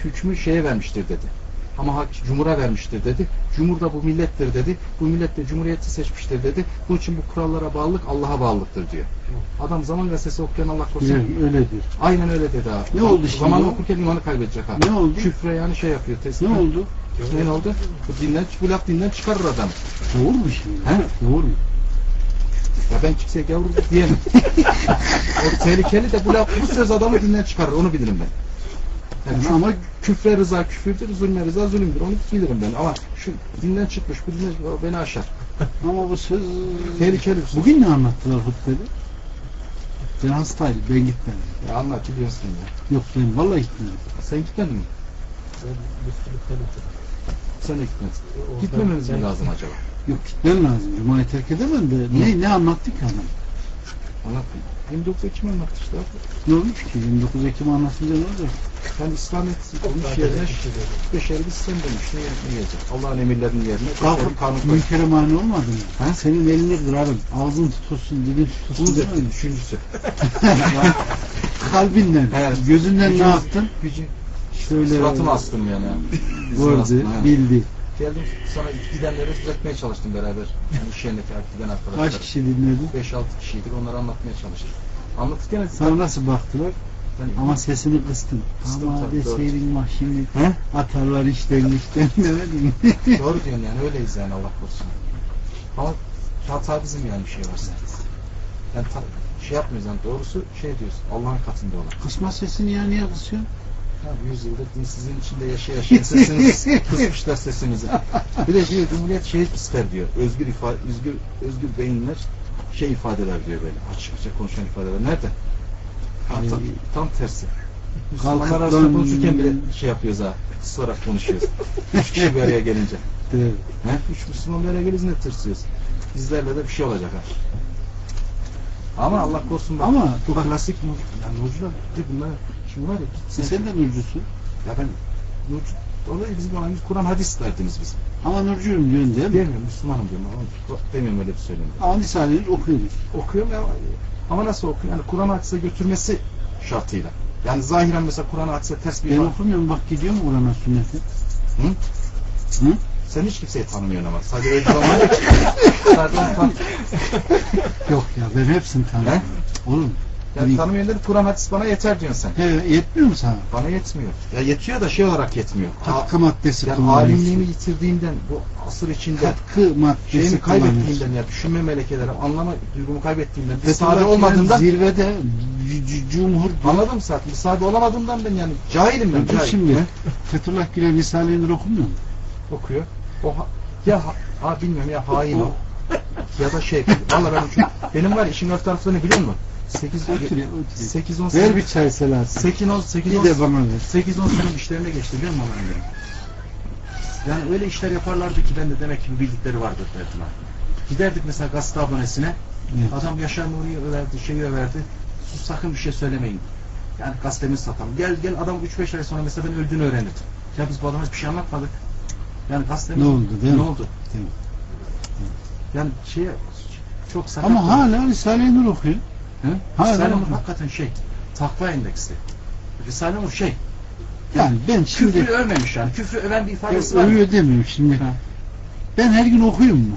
hükmü şeye vermiştir dedi. Ama hak cumhura vermiştir dedi. Cumhur da bu millettir dedi. Bu millet de cumhuriyeti seçmiştir dedi. Bunun için bu kurallara bağlılık Allah'a bağlılıktır diyor. Adam Zaman Gazetesi okuyan Allah korusun. Öyle diyor. Aynen öyle dedi abi. Ne oldu şimdi? Zamanı okurken imanı kaybedecek abi. Ne oldu? Küfre yani şey yapıyor. Ne oldu? Ne oldu? Bu laf dinden çıkarır adam. Doğru mu şimdi? He? Doğru mu? Ya ben kimseye gavur diyemem. O tehlikeli de bu söz adamı dinden çıkarır. Onu bilirim ben. Yani ama küfre rıza küfürdür, zulme rıza zulümdür. Onu bilirim ben. Ama şu dinden çıkmış, bu dinden beni aşar. Ama bu söz tehlikeli bir söz. Bugün ne anlattılar hutbede? Ben hastayım, ben gitmedim. Ya anlat, biliyorsun ya. Yok ben vallahi gitmedim. Sen gitmedin mi? Sen de gitmedin. Gitmememiz mi lazım acaba? Yok gitmem lazım. Cuma'yı terk edemem de. Ne anlattı ki adam? Anlatayım. 29 Ekim anlattı işte. Ne olmuş ki? 29 Ekim anlatınca ne olacak? Yani İslamiyet olmuş yerine beşeri bir sistem demiş. Ne yiyecek? Allah'ın emirlerinin yerine kalkıp kanun koymuş. münkere mani olmadın mı? Ha? Senin elini kırarım. Ağzın tutulsun, dilin tutulsun. Bu düşüncüsü. Kalbinden, evet. Gözünden ne yaptın? Gücü. Şöyle suratımı astım yani. Gördü, bildi. Geldim sana gidenleri düzeltmeye çalıştım beraber. Yani iş yerindeki giden arkadaşlar. Kaç kişi dinledin? 5-6 kişiydik. Onları anlatmaya çalıştım. Anlatırken sana nasıl baktılar? Ama sesini kıstın. Ama deseydin bak şimdi atarlar işten demedin. Doğru diyorsun yani, öyleyiz yani, Allah korusun. Ama hata bizim yani, bir şey varsa. Yani şey yapmıyoruz yani, doğrusu şey diyoruz, Allah'ın katında olan. Kısma sesini ya niye kısıyorsun? Ya 100 yıldır dinsizliğin içinde yaşayan sesiniz kısmışlar sesimizi. Bir de diyor, Cumhuriyet şey ister diyor, özgür beyinler şey ifadeler diyor, böyle açıkça konuşan ifadeler. Nerede? Tam tersi. Müslümanlar arasında konuşurken bile şey yapıyoruz ha, kısarak konuşuyoruz. 3 kişi bir araya gelince. Evet. 3 Müslüman bir araya gelince ne tırsıyoruz? Bizlerle de bir şey olacak ha. Ama Allah korusun bak. Ama bu klasik yani nurcular bunlar şimdi var ya. Sen de nurcusun. Ya ben nurcu olayı bizim aynı Kur'an hadis derdimiz bizim. Ama nurcuyum diyorsun değil mi? Demiyorum, Müslümanım diyorum. Demiyorum öyle bir söyleyeyim. Ama Risale'yi okuyoruz. Okuyorum ya. Ama nasıl okuyorum? Yani Kur'an hadise götürmesi şartıyla. Yani zahiren mesela Kur'an hadise ters bir... Ben okumuyorum, bak gidiyor mu Kur'an'a sünneti? Hı? Sen hiç kimseyi tanımıyorsun ama. Sadece öyle Yok ya, ben hepsini tanıyorum. Oğlum. Yani tanımıyorsun dedi, Kur'an hadis bana yeter diyorsun sen. Yetmiyor mu sana? Bana yetmiyor. Ya yetiyor da şey olarak yetmiyor. Katkı maddesi yani alimliğimi yitirdiğimden, bu asır içinde katkı maddesi şeyini kaybettiğimden, ya düşünme melekeleri, anlama duygumu kaybettiğimden, sahabe olmadığımdan, zirvede cumhur. Anladım zaten. Sahabe olamadığımdan ben yani cahilim ben. Cahil. Şimdi Fethullah Gülen Risale-i Nur okumuyor mu? Okuyor. Bilmiyorum ya, hain o. Ya da şey, vallahi benim var işin ört taraflarını biliyor musun? 8-10 sene. Ver bir çay selası. 8-10 sene işlerine geçti biliyor musun benim? Yani öyle işler yaparlardı ki ben de demek ki bildikleri vardır derdim ha. Giderdik mesela gazete abonesine. Evet. Adam Yaşar Nuri'yi överdi, şeyi överdi. Sus, sakın bir şey söylemeyin. Yani gazetemizi satalım. Gel adam 3-5 ay sonra mesela ben öldüğünü öğrenirdim. Ya biz bu adama hiçbir şey anlatmadık. Yani gazetemiz ne oldu değil mi? Ne oldu? Değil mi? Yani çok sakat. Ama hala Risale-i Nur okuyor. Risale-i Nur hakikaten takva endeksli. Risale-i Nur yani ben şimdi küfrü övmemiş yani. Küfrü öven bir ifadesi var. Övüyor demiyorum şimdi. Ben her gün okuyayım mı?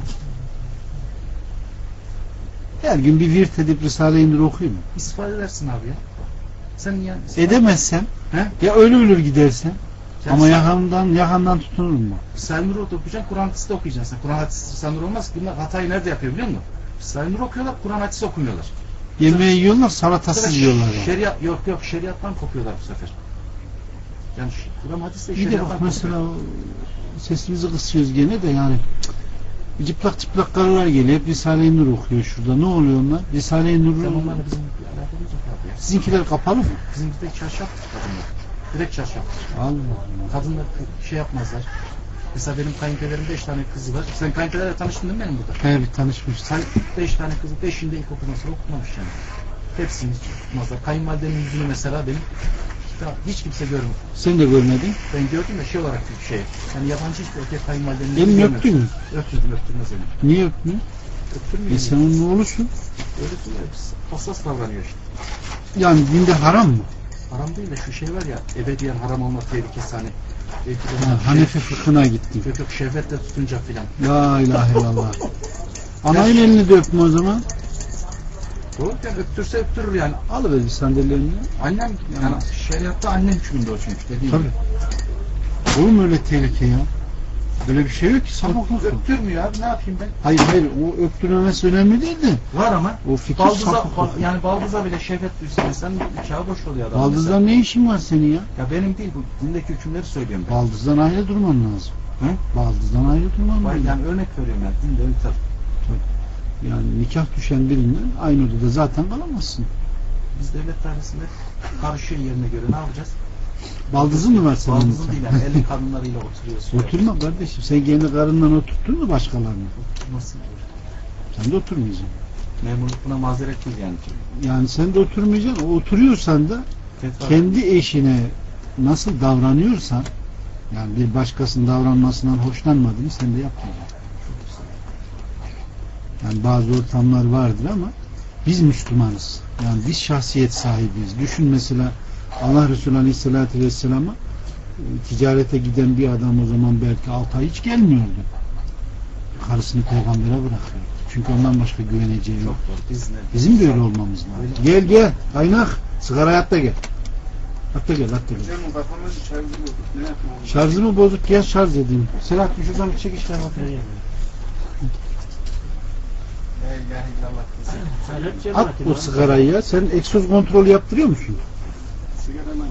Her gün bir virt edip Risale-i Nur okuyayım mı? İstifade edersin abi ya. Sen yani edemezsem ya ölür gidersen. Ama yakandan tutunurum mu? Risale-i Nur okuyacaksın, Kur'an hadisi de okuyacaksın. Kur'an hadisi Risale-i Nur olmaz. Bunlar hatayı nerede yapıyor biliyor musun? Risale-i Nur okuyorlar, Kur'an hadisi okumuyorlar. Yemeği yiyorlar, salatasız yiyorlar. Şeriat yok şeriattan kopuyorlar bu sefer. Yani Kur'an hadisi de şeriattan kopuyor. Mesela sesimizi kısıyoruz gene de yani çıplak karılar geliyor, hep Risale-i Nur okuyor şurada. Ne oluyor onlar? Risale-i Nur'un sizinkiler kapalı mı? Bizimkiler çarşaf kadınlar. Direkt çarşaf. Allah. Kadınlar şey yapmazlar. Mesela benim kayınpederim 5 tane kızı var. Sen kayınpederle tanıştın değil mi benim burada? Evet, tanışmıştık. 5 tane kızı, 5'inde ilkokuldan sonra okumamış yani. Hepsini hiç tutmazlar. Kayınvalidemin yüzünü mesela benim hiç kimse görmüyor. Sen de görmedin? Ben gördüm de şey olarak bir şey. Yani yabancı hiçbir erkek kayınvalidemin yüzünü görmedim. Öptün mü? Öptürmez beni. Niye öptün? Öptürmüyor. Sen onun oğlusun. Öyle hassas davranıyor işte. Yani dinde haram mı? Haram değil de şu şey var ya, ebediyen haram olma tehlikesi hani. Belki de Hanefi fıkhına gittim. Yok şehvetle tutunca filan. La ilahe illallah. Anayın elini de öpme o zaman. Doğru yani öptürse öptürür yani. Alıver bir sandalyeni. Annem yani şeriatta annem hükmünde o çünkü dediğim Tabii. gibi. Olur mu öyle tehlike ya? Böyle bir şey yok ki. Sapık mısın? Öptürmüyor abi ne yapayım ben? Hayır o öptürmemesi önemli değil de. Var ama. O fikir Baldıza, sapık. yani baldıza bile şehvet duysa insan nikahı boş oluyor adam. Baldızdan ne işin var senin ya? Ya benim değil bu dindeki hükümleri söylüyorum ben. Baldızdan ayrı durman lazım. Hı? Baldızdan ayrı durman lazım. Yani örnek veriyorum yani dinde öyle tabii. Yani nikah düşen birinden aynı odada zaten kalamazsın. Biz devlet dairesinde karışıyor yerine göre ne yapacağız? Baldızın mı var senin? Baldızın değil yani elin kadınlarıyla oturuyorsun. Oturma kardeşim. Sen kendi karından oturttun mu başkalarını? Nasıl? Sen de oturmayacaksın. Memurluk buna mazeret değil yani. Yani sen de oturmayacaksın. O oturuyorsan da kendi eşine nasıl davranıyorsan, yani bir başkasının davranmasından hoşlanmadığını sen de yapmayacaksın. Yani bazı ortamlar vardır ama biz Müslümanız. Yani biz şahsiyet sahibiyiz. Düşün mesela Allah Resulü Aleyhisselatü Vesselam'a ticarete giden bir adam o zaman belki 6 ay hiç gelmiyordu. Karısını peygambere bırakıyordu. Çünkü ondan başka güveneceği yok. Bizim de öyle olmamız lazım. Gel kaynak sigara hatta gel. Hatta gel. Şarjı mı bozuk? Gel şarj edeyim. Selahattin şuradan bir çek işler bakayım. At o sigarayı ya. Sen egzoz kontrolü yaptırıyor musun? Sigara mı?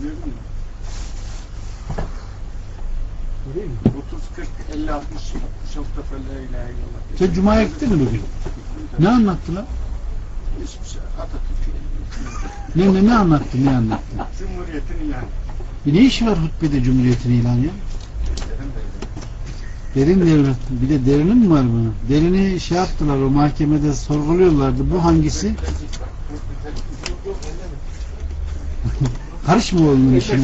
30, 40, 50, 60 çok da böyle ilahi Allah. Sen Cuma'ya gittin mi bugün? Ne anlattılar? Hiçbir şey. Atatürk'ü. Ne anlattı? Ne anlattı? Cumhuriyetin ilanı. Ne işi var hutbede Cumhuriyet'in ilanı ya? Derin devlet. Bir de derinin mi var bunun? Derini şey yaptılar o mahkemede sorguluyorlardı. Bu hangisi? Karışma oğlum işine.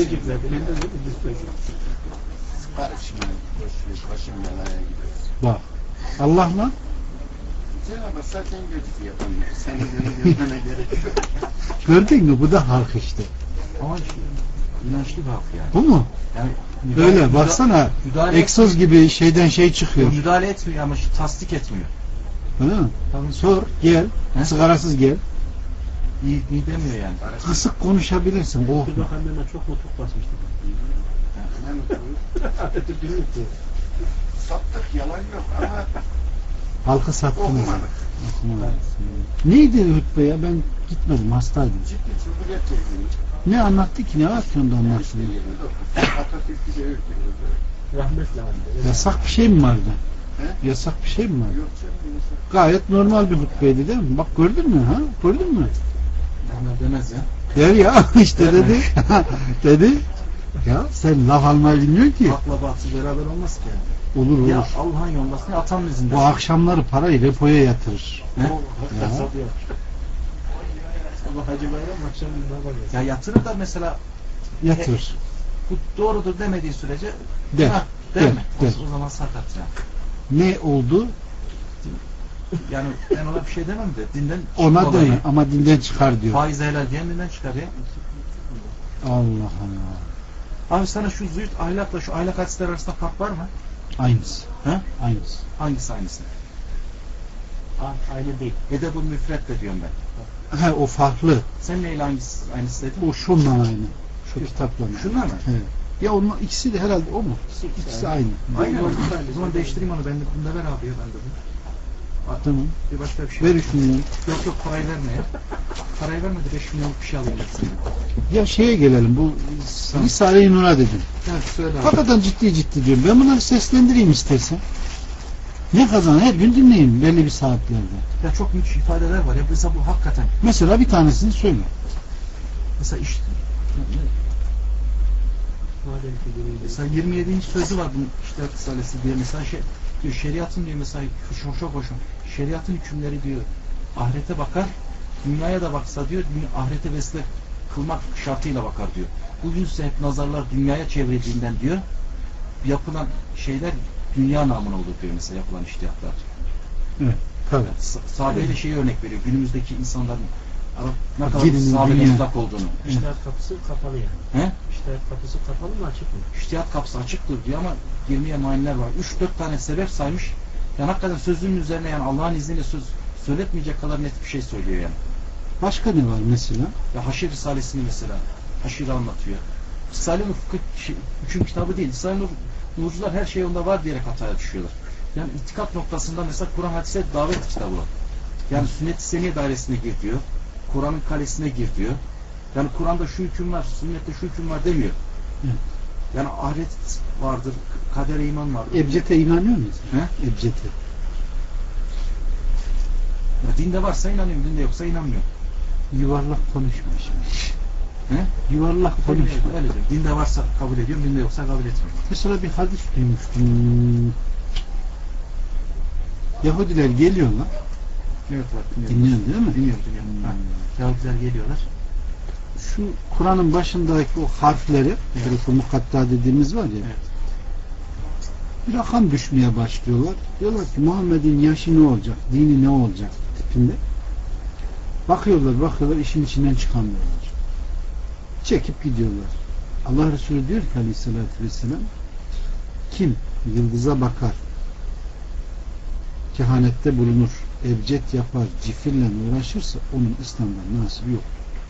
Karışma. Başım belaya gider. Bak. Allah'la Cenab-ı zaten gözü yapamıyor. Senin gözüne gerek yok. gördün mü? Bu da halk işte. Ama inançlı bir halk yani. Bu mu? Yani Öyle baksana. Egzoz gibi şeyden şey çıkıyor. Müdahale etmiyor ama tasdik etmiyor. Öyle mi? Tabii. Sor gel. He? Sigarasız gel. İyi demiyor yani. Kısık konuşabilirsin. Oh. Çok nutuk basmıştık. Ne mutlu. Sattık yalan yok ama Halkı sattınız. okumadık. Neydi hutbe ya? Ben gitmedim. Hastaydım. Ciddi cumhuriyetle ilgili. Ne anlattı ki? Ne var ki onda anlattı? Atatürk'ü de öldürdü. Rahmetle andı. Yasak bir şey mi vardı? He? Yasak bir şey mi vardı? Yok canım. Gayet normal bir hutbeydi değil mi? Bak gördün mü? Ha? Gördün mü? Demez ya. Der ya işte dedi. Dedi. Ya sen laf almayı bilmiyorsun ki. Hakla batıl beraber olmaz ki yani. Olur olur. Ya Allah'ın yolundasın ya atanın izinde. Bu akşamları parayı repoya yatırır. He? Ya. Allah Hacı Bayram akşam ne yapacağız? Ya yatırır da mesela Yatırır. bu doğrudur demediği sürece Der. ha, der mi? Der. O zaman sakat yani. Ne oldu? Yani ben ona bir şey demem de dinden Ona çıkmalı değil yani. ama dinden çıkar diyor. Faiz helal diyen dinden çıkar ya. Allah Allah. Abi sana şu züğürt ahlakla şu ahlak hadisler arasında fark var mı? Aynısı. He? Aynısı. Hangisi aynısı? Aynı değil. Edebul müfret de diyorum ben. He o farklı. Sen neyle aynısı dedin? O şundan aynı. Şu kitapla. Şunlar mı? He. Ya onun ikisi de herhalde o mu? İkisi aynı. Aynen. O zaman değiştireyim onu. Ben de bunda ver abi ya ben de bunu. Tamam. Bir başka bir şey. Ver 3 milyon. Yok parayı verme ya. Parayı verme de 5 milyonluk bir şey alayım ben. Ya şeye gelelim. Bu Risale-i Nur'a dedim. Evet söyle abi. Hakikaten ciddi diyorum. Ben bunları seslendireyim istersen. Ne kazan? Her gün dinleyin belli bir saatlerde. Ya çok müthiş ifadeler var ya. Mesela bu hakikaten. Mesela bir tanesini söyle. Mesela işte mesela 27. sözü var bunun İştihat Risalesi diye mesela şey diyor şeriatın diyor mesela çok hoşum. Şeriatın hükümleri diyor ahirete bakar, dünyaya da baksa diyor ahirete vesile kılmak şartıyla bakar diyor. Bugün ise hep nazarlar dünyaya çevrildiğinden diyor yapılan şeyler dünya namına olur diyor mesela yapılan iştihatlar. Evet. Tabii. Sahabeyle şeyi örnek veriyor. Günümüzdeki insanların Ne kadar Dilinin, sahabede dünya. mutlak olduğunu. İçtihat kapısı kapalı yani. He? İçtihat kapısı kapalı mı açık mı? İçtihat kapısı açıktır diyor ama girmeye maniler var. 3-4 tane sebep saymış. Yani hakikaten sözünün üzerine yani Allah'ın izniyle söz söyletmeyecek kadar net bir şey söylüyor yani. Başka ne var mesela? Ya Haşir Risalesini mesela. Haşir'i anlatıyor. Risale-i Nur fıkıh 3. kitabı değil. Risale-i Nur, Nurcular her şey onda var diyerek hataya düşüyorlar. Yani itikat noktasında mesela Kur'an hadise davet kitabı. Yani sünnet-i seniye dairesine gir diyor. Kur'an'ın kalesine gir diyor. Yani Kur'an'da şu hüküm var, sünnette şu hüküm var demiyor. Evet. Yani ahiret vardır, kadere iman vardır. Ebced'e inanıyor musun? He? Ebced'e. Ya dinde varsa inanıyorum, dinde yoksa inanmıyorum. Yuvarlak konuşma şimdi. He? Yuvarlak konuşma. Öyle diyor. Dinde varsa kabul ediyorum, dinde yoksa kabul etmiyorum. Mesela bir hadis duymuştum. Yahudiler geliyorlar. Evet var, dinliyorum. Dinliyorsun değil mi? Dinliyorum. Ha, Yahudiler geliyorlar. Şu Kur'an'ın başındaki o harfleri, evet. Mukatta dediğimiz var ya. Evet. Bir rakam düşmeye başlıyorlar. Diyorlar ki Muhammed'in yaşı ne olacak? Dini ne olacak? Tipinde. Bakıyorlar işin içinden çıkamıyorlar. Çekip gidiyorlar. Allah Resulü diyor ki aleyhissalatü vesselam, kim yıldıza bakar, kehanette bulunur, ebced yapar, cifirle uğraşırsa onun İslam'dan nasibi yoktur.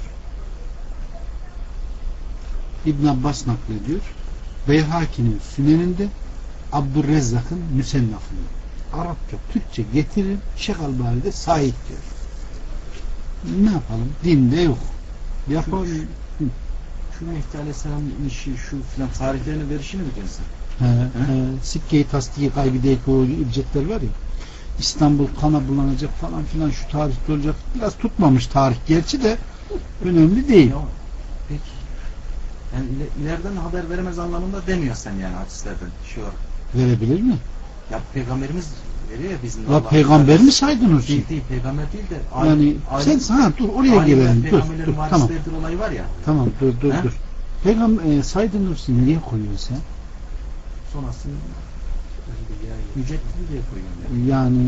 İbn Abbas naklediyor. Beyhaki'nin Süneninde, Abdurrezzak'ın Müsennaf'ında. Arapça, Türkçe getirin, Şeyh Albani de sahip diyor. Ne yapalım? Dinde yok. Yapalım. Şu Mehdi Aleyhisselam'ın işi, şu filan tarihlerini verişini mi diyorsun? Sikke-i tasdiki kaybedeki o ücretler var ya, İstanbul kana bulanacak falan filan, şu tarihte olacak. Biraz tutmamış tarih gerçi de önemli değil. Ya, peki yani ileriden haber veremez anlamında demiyorsan yani hadislerden şey olarak. Verebilir mi? Ya peygamberimiz veriyor ya bizim. Ya peygamber mi saydın o şey? Değil, peygamber değil de yani sen dur oraya gelelim. Dur tamam. Olayı var ya. Tamam dur. Peygamber Said Nursi'ni niye koyuyorsun sen? Sonrasını ücretli diye koyuyorum. Yani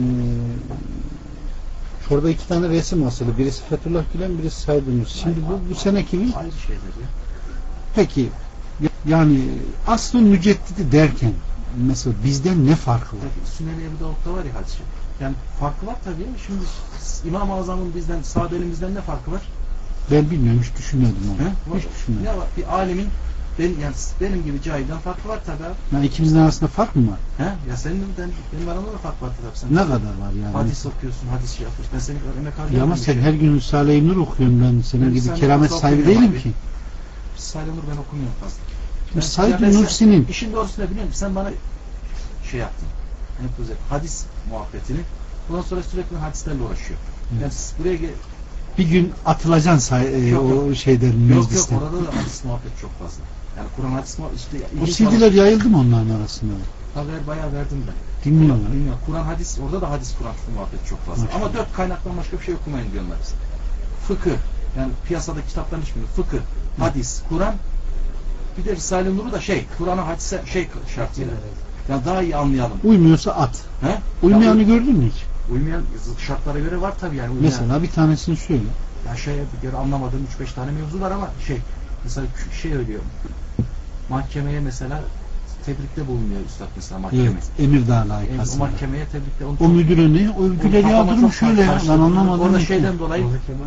şurada 2 tane resim asılı. Birisi Fethullah Gülen, birisi Said Nursi. Şimdi bu sene kimin? Ayrı şeyler ya. Peki yani aslı müceddidi derken mesela bizden ne farkı var? Sünnet-i Ebu Davud'da var ya hadisi. Yani farkı var tabii. Şimdi İmam-ı Azam'ın bizden, sahabelimizden ne farkı var? Ben bilmiyorum, hiç düşünmedim onu. Hiç düşünmedim. Ya bir alemin benim gibi cahilden farkı var tabii. Yani ikimizin arasında fark mı var? Ya benim aramda da fark var tabii. Sen ne kadar var yani? Hadis okuyorsun, hadis şey yapıyorsun. Ben senin emek harcıyorum. Ya ama sen her gün Risale-i Nur okuyorsun, ben senin gibi keramet sahibi değilim ki. Risale-i Nur ben okumuyorum fazla. Şimdi Said Nursi'nin işin doğrusu ne biliyor musun? Sen bana şey yaptın. Hadis muhabbetini. Bundan sonra sürekli hadislerle uğraşıyor. Yani buraya bir gün atılacaksın o şeyden meclisten. Yok orada da hadis muhabbet çok fazla. Yani Kur'an hadis muhabbet işte. O CD'ler yayıldı mı onların arasında? Haber bayağı verdim ben. Dinliyorlar. Kur'an hadis, orada da hadis Kur'an muhabbet çok fazla. Maşallah. Ama 4 kaynaktan başka bir şey okumayın diyorlar bize. Fıkıh, yani piyasada kitapların hiçbiri. Fıkıh, hadis, Kur'an, bir de Risale-i Nur'u da Kur'an'a hadise şartıyla. Yani daha iyi anlayalım. Uymuyorsa at. He? Uymayanı gördün mü hiç? Uymayan şartlara göre var tabii yani. Mesela bir tanesini söyle. Ya bir göre anlamadığım 3-5 tane mevzu var ama mesela ölüyor. Mahkemeye mesela tebrikte bulunuyor üstad mesela mahkeme. Evet, Emirdağ layıkası. O mahkemeye tebrikte. O müdürü ne? O ülkeleri yağdırmış şöyle ya. Ben anlamadım. Orada şeyden dolayı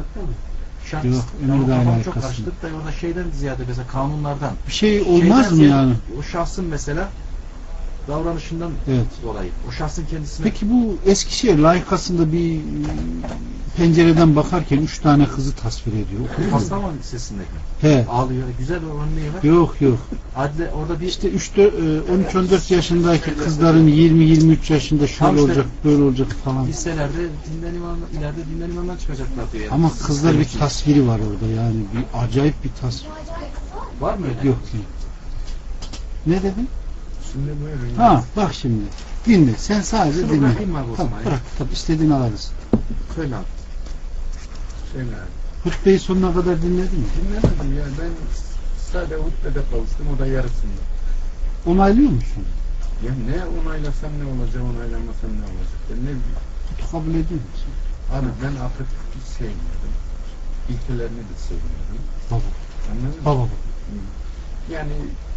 şart. Yok, Emirdağ layıkası. Çok karıştık da orada şeyden ziyade mesela kanunlardan. Bir şey olmaz mı yani? O şahsın mesela davranışından dolayı. O şahsın kendisine. Peki bu Eskişehir layıkasında bir pencereden bakarken 3 tane kızı tasvir ediyor. Paslaman Lisesi'ndeki. He. Ağlıyor. Güzel bir örneği var. Yok. Adle orada bir işte 13-14 yaşındaki kızların 20-23 yaşında şöyle olacak, böyle olacak falan. Liselerde ileride dinden imamdan çıkacaklar diyor. Yani. Ama kızlar bir tasviri var orada yani. Bir acayip bir tasvir. Var mı öyle? Yok. Ne dedin? Bak şimdi. Dinle. Sen sadece şunu dinle. Tamam, bırak. Tabii istediğini alırız. Söyle abi. Hutbeyi sonuna kadar dinledin mi? Dinlemedim ya. Ben sadece hutbede kavuştum. O da yarısında. Onaylıyor musun? Ya ne onaylasam ne olacak, onaylamasam ne olacak? Ben ne bileyim. Kabul ediyor musun? Abi ben artık hiç sevmiyorum. ilkelerini de seviyorum. Baba. Anladın mı? Baba. Yani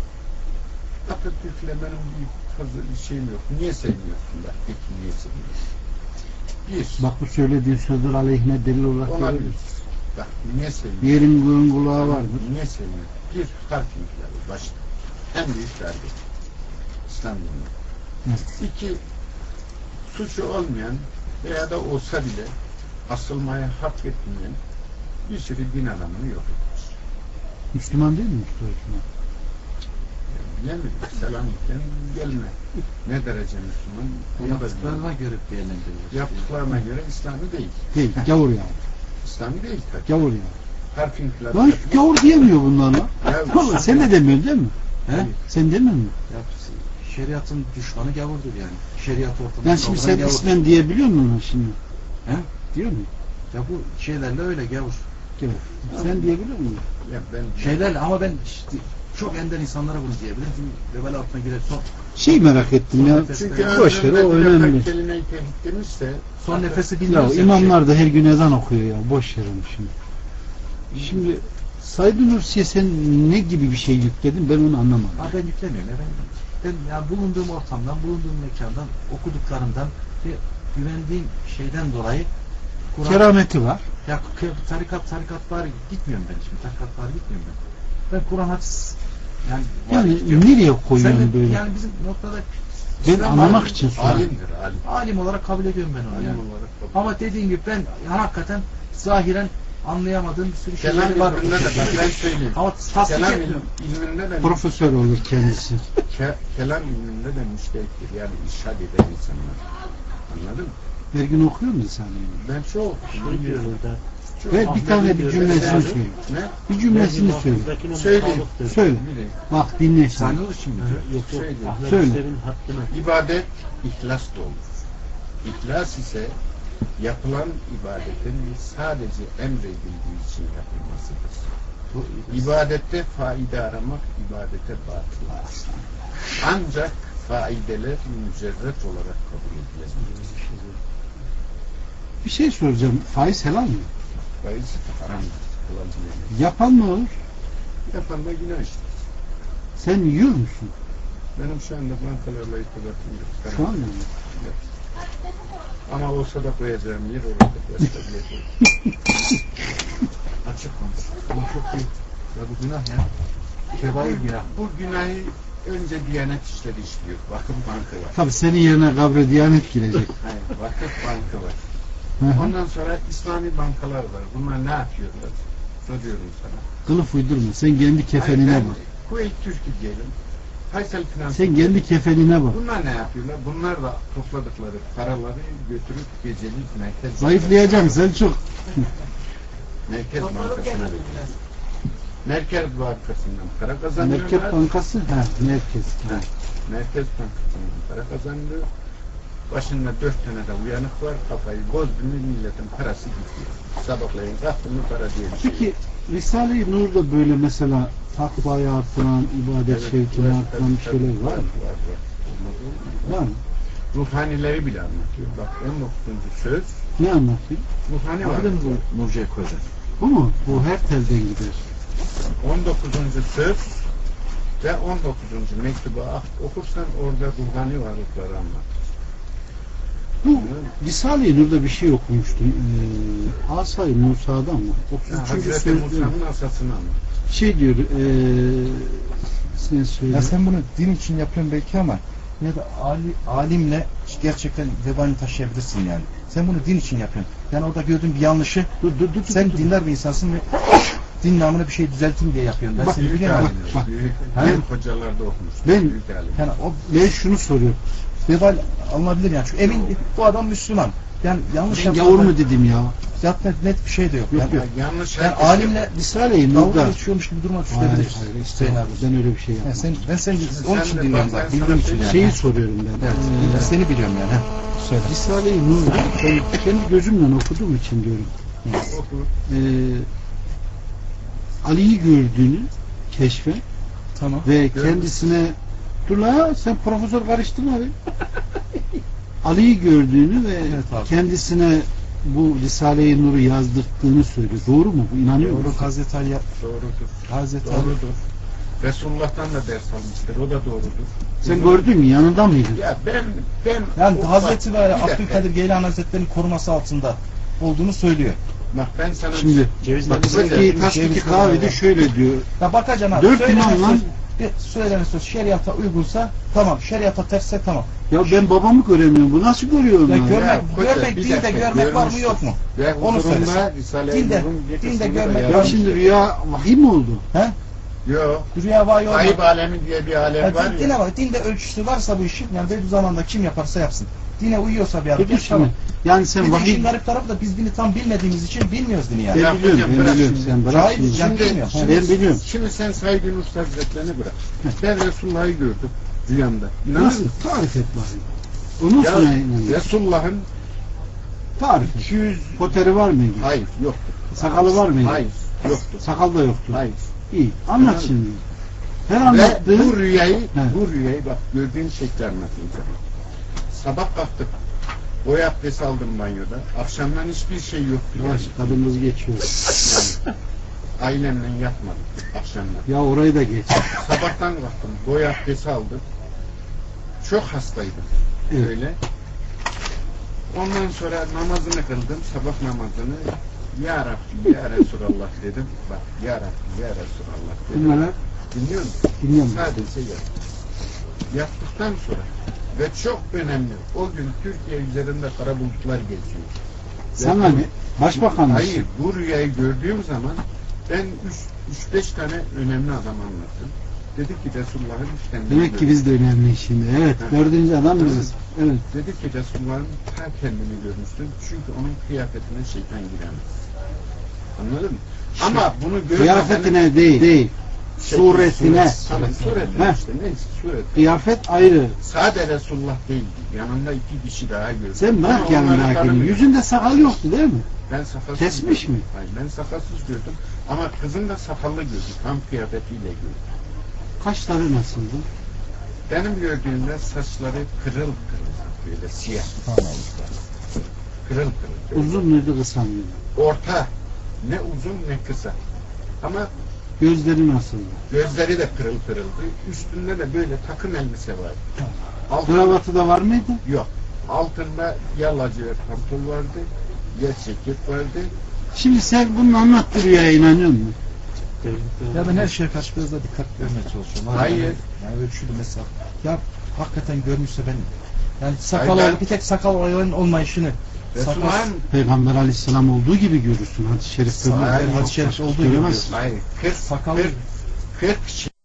Atatürk'le benim bir fazla bir şeyim yok. Niye sevmiyorsun da? Peki niye sevmiyorsun? Bir, Bak bu söylediğin sözler aleyhine delil olarak olabilir. görülür. Bak niye sevmiyorsun? Yerin göğün kulağı vardır. Niye sevmiyorsun? Bir, harf inkılabı başta. En büyük darbe. İstanbul'un. Evet. İki, suçu olmayan veya da olsa bile asılmaya hak etmeyen bir sürü din adamını yok etmiş. Müslüman değil mi Müslüman? Bilemiyorum. Selametten gelme. Ne derece Müslüman? Onu da Yaptıklarına bilmiyorum. göre değerlendirilir. Yaptıklarına göre İslami değil. Değil. Gavur ya. İslami değil tabii. Gavur ya. Harf inkılabı. Lan şu gavur diyemiyor bunlarla. Ya, Vallahi sen de demiyorsun değil mi? He? Sen demiyor musun? Ya, şeriatın düşmanı gavurdur yani. Şeriat ortamında. Yani şimdi sen ismen diyebiliyor musun ona şimdi? He? Diyor mu? Ya bu şeylerle öyle gavur. Gavur. Sen diyebiliyor musun? Ya ben Şeylerle ama ben işte çok ender insanlara bunu diyebilirim. Çünkü vebal altına girer. Şey merak ettim ya. çünkü Boş ver, o önemli. kelimeyi tehdit demişse Son nefesi Ya bilmiyoruz. imamlar da her gün ezan okuyor ya. Boş ver onu şimdi. Şimdi Said Nursi'ye sen ne gibi bir şey yükledin ben onu anlamadım. Ha, ben yüklemiyorum. Ya. Ben yani bulunduğum ortamdan, bulunduğum mekandan, okuduklarımdan ve güvendiğim şeyden dolayı Kur'an... Kerameti var. Ya tarikatlar gitmiyorum ben şimdi. Tarikatlar gitmiyorum ben. Ben Kur'an hadis Yani nereye koyuyorsun böyle? Yani bizim noktada Ben İslam anlamak alim- için soruyorum. alimdir, alim. alim olarak kabul ediyorum ben onu Alim yani. olarak kabul. Ama dediğim gibi ben hakikaten zahiren anlayamadığım bir sürü Kelam şeyler var. ilminde de ben söyleyeyim. Ama tasdik Kelam etmiyorum. ilminde de Profesör olur kendisi. kelam ilminde de müştehittir. Yani irşad eden insanlar. Anladın mı? Her gün okuyor musun sen? Ben çok Ne diyor burada? Ve bir tane bir cümlesini söyle. Ne? Bir cümlesini söyle. Söyleyeyim. Söyle. Bileyim. Bak dinle Sen şimdi. ne olur şimdi? Yok yok. Söyle. Söyle. Ahlak-ı hakkına. İbadet ihlas da olur. İhlas ise yapılan ibadetin sadece emredildiği için yapılmasıdır. İbadette faide aramak ibadete batıl. Ancak faideler mücerret olarak kabul edilebilir. Bir şey soracağım. Faiz helal mi? Faiz haramdır. Kullanılmıyor. Yapan ne olur? Yapan da günah işte. Sen yiyor musun? Benim şu anda bankalarla irtibatım yok. Şu an mı? Yok. Ama olsa da koyacağım yer orada başka bir yer yok. Açık konuş. Ama çok büyük. Ya bu günah ya. Kebair günah. Bu günahı önce Diyanet İşleri işliyor. Vakıf Bankı var. Tabii senin yerine kabre Diyanet girecek. Hayır, Vakıf Bankı var. Hı hı. Ondan sonra İslami bankalar var. Bunlar ne yapıyorlar? Soruyorum sana. Kılıf uydurma. Sen kendi kefenine Hayır, bak. ben Kuveyt Türk'ü diyelim. Faysal Finans. Sen kendi kefenine bak. Bunlar ne yapıyorlar? Bunlar da topladıkları paraları götürüp gecelik merkez Zayıflayacağım sen çok. Merkez Bankası'na veriyorlar. Merkez Bankası'ndan para kazanıyorlar. Merkez Bankası? Ha, merkez. Ha, Merkez Bankası'ndan para kazanıyor. Başında 4 tane de uyanık var. Kafayı bozdu mu milletin parası gidiyor. Sabahleyin kalktı mı para diye bir şey. Peki Risale-i Nur'da böyle mesela takvayı artıran, ibadet şevkini artıran bir şeyler var mı? Var. Olmaz olur mu? Var mı? Ruhanileri bile anlatıyor. Bak 19. söz Ne anlatıyor? ruhani var. Var mı bu Nurcu'ya koyacak? Bu mu? Bu her telden gider. 19. söz ve 19. mektubu okursan orada ruhani varlıkları anlatır. Bu Risale-i Nur'da bir şey okumuştum. Asay-ı Musa'dan mı? 33. Hazreti sözde Musa'nın asasını anlatır. şey diyor sen söyle. Ya sen bunu din için yapıyorsun belki ama ya da alimle gerçekten vebalini taşıyabilirsin yani. Sen bunu din için yapıyorsun. Yani orada gördüğün bir yanlışı Dur, sen dindar bir insansın ve din namına bir şey düzelteyim diye yapıyorsun. Ben Bak, seni Büyük biliyorum. alimler, bak. büyük hocalarda okumuş. Ben- Büyük alim. Yani o Ben şunu soruyorum. vebal alınabilir yani. Çünkü emin bu adam Müslüman. Yani yanlış Ben yapsa gavur mu dedim ya? zaten net bir şey de yok. Yok, yani, yok. Yanlış yani herkes alimle Risale-i dalga Nur'da geçiyormuş gibi durmak Hayır, isteyebilir. hayır, Hüseyin abi. ben öyle bir şey Yani yapmam. ben seni onun için de dinliyorum bak, zaten. ben Bildiğim sana için yani. Şeyi soruyorum ben. Evet. Ben seni biliyorum yani. Söyle. Risale-i Nur'da ben kendi gözümle okuduğum için diyorum. oku. Ali'yi gördüğünü keşfe Tamam. ve kendisine dur la sen profesör karıştırma be. Ali'yi gördüğünü ve Evet abi. kendisine bu Risale-i Nur'u yazdırttığını söylüyor. Doğru mu? Bu inanıyor musun? Doğru, Hazreti Ali Doğrudur. Hazreti Ali Doğrudur. Resulullah'tan da ders almıştır. O da doğrudur. Sen gördün mü? Yanında mıydın? Ya ben yani o- Hazreti bak, böyle bir dakika. Abdülkadir Geylani Hazretleri'nin koruması altında olduğunu söylüyor. Bak ben sana Şimdi Cevizler bak, Mesela Zeki bir Taşdaki ceviz kahvede var. şöyle diyor. Ya bakacaksın abi. Dört söylenen imamla- söz- söylenen söz şeriata uygunsa tamam. Şeriata tersse tamam. Ya ben babamı göremiyorum. Bu nasıl görüyorum Ya ya? görmek, koca, görmek bir dinde dakika, görmek var mı görmüştür. yok mu? Ve Onu huzurunda söylesin. Risale-i Dinde- Nur'un bir dinde kısmını da görmek- Ya yazmıştır. şimdi rüya vahiy mi oldu? He? Yok. Rüya var yok. Gayb alemi diye bir alem var Dine ya. bak. Dinde ölçüsü varsa bu işin yani Bediüzzaman'da kim yaparsa yapsın. Dine uyuyorsa bir Peki hareket şimdi tamam. yani sen Bir de işin vahiy garip tarafı da biz dini tam bilmediğimiz için bilmiyoruz dini yani. Ya ben biliyorum, hocam, ben bırak biliyorum. şimdi. Sen bırak Cahil şimdi. yani bilmiyorum. Ben biliyorum. Şimdi sen Said Nursi Hazretlerini bırak. Ben Resulullah'ı gördüm rüyamda. İnanır Nasıl? mısın? Tarif et bakayım. Ondan Ya sonra inanıyorum. Resulullah'ın Tarif et. 200 Poteri var mıydı? hayır yoktu. Sakalı var mıydı? Hayır yoktu. Sakal da yoktu. Hayır. İyi. Anlat Anladım. şimdi. Her Ve anlattığın bu rüyayı He. bak gördüğün şekli anlatacağım. Sabah kalktık. Boy abdesti aldım banyoda. Akşamdan hiçbir şey yoktu. Yavaş, kadınımız geçiyor. Yani ailemle yatmadık akşamdan. Ya orayı da geç. Sabahtan kalktım. Boy abdesti aldım. Çok hastaydım. Evet. Öyle. Ondan sonra namazını kıldım. Sabah namazını. Ya Rabbi, ya Resulallah dedim. Bak, ya Rabbi, ya Resulallah dedim. Bunlar Dinliyor musun? dinliyorum. Sadece yat. Yattıktan sonra ve çok önemli. O gün Türkiye üzerinde kara bulutlar geziyor. Sana ne? Başbakan mısın? Hayır, bu rüyayı gördüğüm zaman ben 3-5 tane önemli adam anlattım. Dedi ki Resulullah'ın kendini Demek ki gördüm. biz de önemli şimdi. Evet. Ha. Dördüncü adam biziz. Evet. Dedi ki Resulullah'ın ta kendini görmüştüm. Çünkü onun kıyafetine şeytan giremez. Anladın mı? Ama bunu görmeden... Kıyafetine değil. Suretine. Suretine Heh. işte neyse suret. Kıyafet ayrı. Sade Resulullah değildi. Yanında 2 kişi daha gördüm. Sen bırak Ama yani onları lakini. tanımıyorum. Yüzünde sakal yoktu değil mi? Ben sakalsız Kesmiş gördüm. mi? Hayır, ben sakalsız gördüm. Ama kızım da sakallı gördüm. Tam kıyafetiyle gördüm. Kaşları nasıldı? Benim gördüğümde saçları kırıl kırıl. Böyle siyah. Kırıl kırıl. böyle. Uzun muydu kısa mıydı? Orta. Ne uzun ne kısa. Ama Gözleri nasıldı? gözleri de pırıl pırıldı. Üstünde de böyle takım elbise vardı. Kravatı da var mıydı? Yok. Altında ya lacivert pantol vardı, ya ceket vardı. Şimdi sen bunun anlattığı rüyaya inanıyor musun? Ya ben her şeye karşı biraz da dikkat vermeye çalışıyorum. Hayır. Yani ölçülü mesela. Ya hakikaten görmüşse ben yani sakal Hayır, ben- bir tek sakal olayının olmayışını Resulullah'ın Peygamber aleyhisselam olduğu gibi görürsün. Hadis-i şerifte bu. Hayır, hadis-i şerif olduğu gibi Göremezsin. hayır, 40 Sakal- 40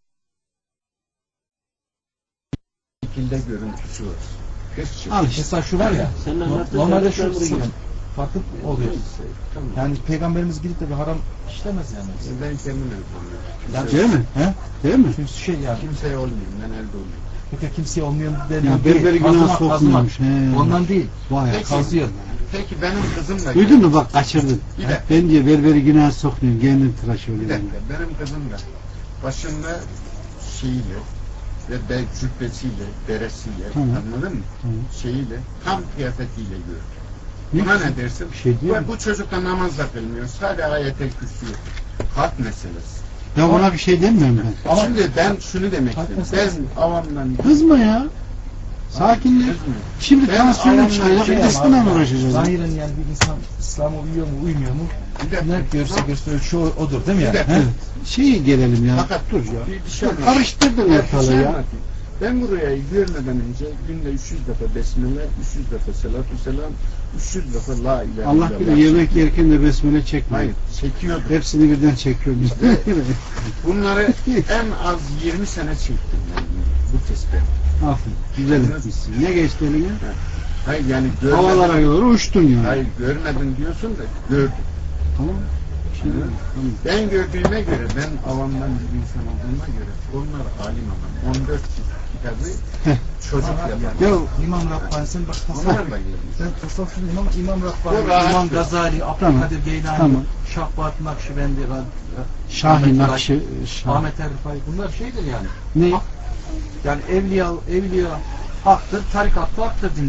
şekilde görüntüsü var. 40 şekilde. Al işte. mesela şu var ya Senin anlattığın normalde şeyler şu buraya geliyor. farklı oluyor. Tamam. Yani peygamberimiz gidip de bir haram işlemez yani. Ben kendim yapıyorum. Yani- Değil mi? He? Değil mi? Çünkü şey yani Kimseye olmuyor. Ben elde olmuyor. peki kimseye olmayan Ya değil. berberi günah Kazımak, sokmuyormuş. kazımak. He. Ondan değil. Vay Peki. Kazıyor. Peki benim kızım da Duydun mu bak kaçırdın. Bir dakika. Ben diye berberi günah sokmuyorum. Kendim tıraş Bir oluyorum. dakika. Benim kızım da başında şeyiyle ve cübbesiyle, beresiyle, Tamam. anladın mı? Tamam. Şeyiyle, tam kıyafetiyle gördüm. Ne? Buna ne dersin? Bir şey değil mi? Bu çocuk da namaz da kılmıyor. Sadece ayet-el kürsü yok. Kalk meselesi. Ya ona bir şey demiyorum ben. Ama- Şimdi ben şunu demek Kalk istiyorum. meselesi. Ben avamdan... Kızma ya. Sakinle. Kızmıyor. Şimdi Ben tansiyonun avamdan çaylak şey ötesinden ama uğraşacağız. zahiren yani bir insan İslam'a uyuyor mu uymuyor mu Bir dakika. ne görse ölçü odur değil mi Bir yani? dakika. He? Şeyi gelelim ya. Fakat Dur ya. bir şey anlatayım. Karıştırdın Bir ortalığı şey ya. anlatayım. Ben buraya görmeden önce günde 300 defa besmele, 300 defa salatü selam, 300 defa la ilahe Allah illallah. bilir yemek yerken de besmele çekmiyor. Hayır, çekiyordum. Hepsini birden çekiyorum. Bunları en az 20 sene çektim ben bu tesbih. Aferin. Güzel etmişsin. Ne geçti eline? Hayır yani görmedim. Havalara doğru uçtun yani. Hayır görmedin diyorsun da gördüm. Tamam. Şimdi, Hı. tamam. Ben gördüğüme göre, ben avamdan bir insan olduğuma göre onlar alim adam. 14 kitabı çocuk yapar. Ya İmam Rabbani sen bak Onlarla gelmiş. sen tasavvufçuyum ama İmam O Rabbani, rahat İmam yok. Gazali, Tamam. Abdülkadir Geylani, Tamam. Şahbat Nakşibendi, Şahin Ahmet Nakşi Ahmet Erfay bunlar şeydir yani. ne? Yani evliya haktır, tarikat da haktır dinde.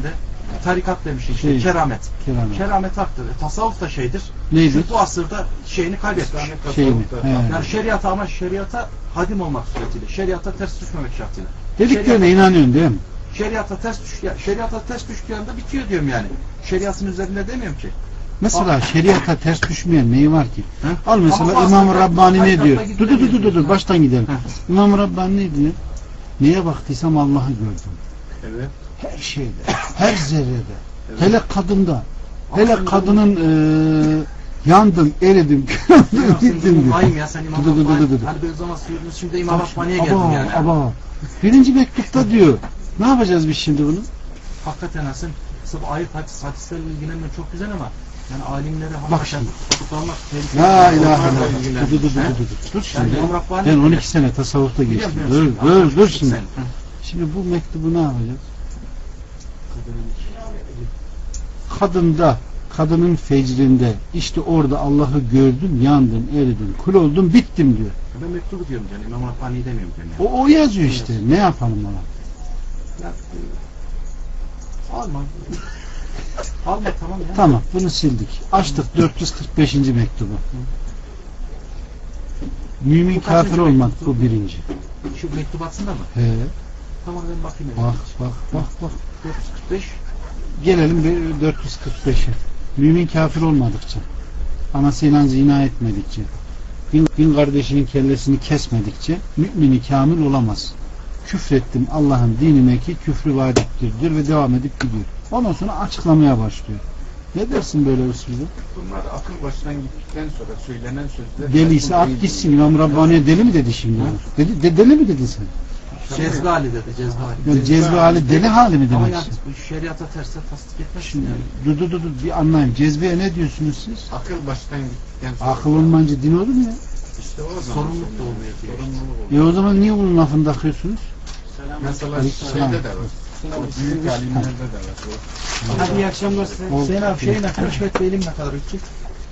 tarikat demiştik işte, Şey, keramet. Keramet. Keramet haktır. Tasavvuf da şeydir. Neydi? Bu asırda şeyini kaybetmiş. Şey mi? He. Yani şeriata, ama şeriata hadim olmak suretiyle. Şeriata ters düşmemek şartıyla. Dediklerine inanıyorsun değil mi? Şeriata ters düştüğü anda bitiyor diyorum yani. Şeriatın üzerinde demiyorum ki. Mesela şeriata ters düşmeyen neyi var ki? He? Al mesela Ama İmam-ı aslında Rabbani ne diyor? tarikata Dur baştan gidelim. He. İmam-ı Rabbani ne diyor? Neye baktıysam Allah'ı gördüm. Evet. Her şeyde, her zerrede. Hele kadında. Hele kadının yandım, eridim, kırıldım, gittim diyor. Ayım ya sen İmam Dı dı dı dı dı. Rabbani. Hani böyle zaman suyunuz şimdi İmam Rabbani'ye geldin yani. Aba. Birinci mektupta diyor. Ne yapacağız biz şimdi bunu? Hakikaten Hasan, sırf ayet hadislerle ilgilenmek çok güzel ama yani alimlere Bak hakikaten şimdi. tutuklanmak tehlikeli. La ilahe Onlarla illallah. ilgilenmek. Dur Yani şimdi. İmam Rabbani Ben 12 sene tasavvufta geçtim. Dur şimdi. Şimdi bu mektubu ne yapacağız? Kadında, kadının fecrində, işte orada Allah'ı gördüm, yandım, eridim, kul oldum, bittim diyor. Ben mektubu diyorum yani, İmam Rabbani demiyorum yani. O yazıyor işte. Ne yapalım ona? Ya, alma. Alma tamam ya. Tamam, bunu sildik. Açtık 445. mektubu. Mümin Bu kafir kaçıncı olmak mektup? bu birinci. Şu mektup atsında mı? He. Tamam ben bakayım. Bak. 445. Gelelim 445'e. Mümin kafir olmadıkça, anasıyla zina etmedikçe, din kardeşinin kellesini kesmedikçe mümini kamil olamaz. Küfrettim Allah'ın dinine ki küfrü vadiptir diyor ve devam edip gidiyor. Ondan sonra açıklamaya başlıyor. Ne dersin böyle usulü? Bunlar akıl başından gittikten sonra söylenen sözler. Deliyse at gitsin. İmam Rabbani'ye deli mi dedi şimdi? Deli mi dedin sen? Cezbe hali dedi, cezbe hali. Yani cezbe hali deli hali mi Ama demek? yani bu şeriata terse tasdik etmezsin Şimdi yani. dur bir anlayayım. Cezbeye ne diyorsunuz siz? Akıl baştan gittikten sonra. Akıl olmayınca din olur mu ya? İşte o zaman. Sorumluluk da olmuyor diyor. Sorumluluk oluyor. O zaman niye bunun lafını takıyorsunuz? Mesela Aleykümselam. şeyde de var. O büyük alimlerde de var. Hadi iyi akşamlar. Oldu. Hüseyin abi şeyin Hikmet Bey'lim ne kadar üçlük?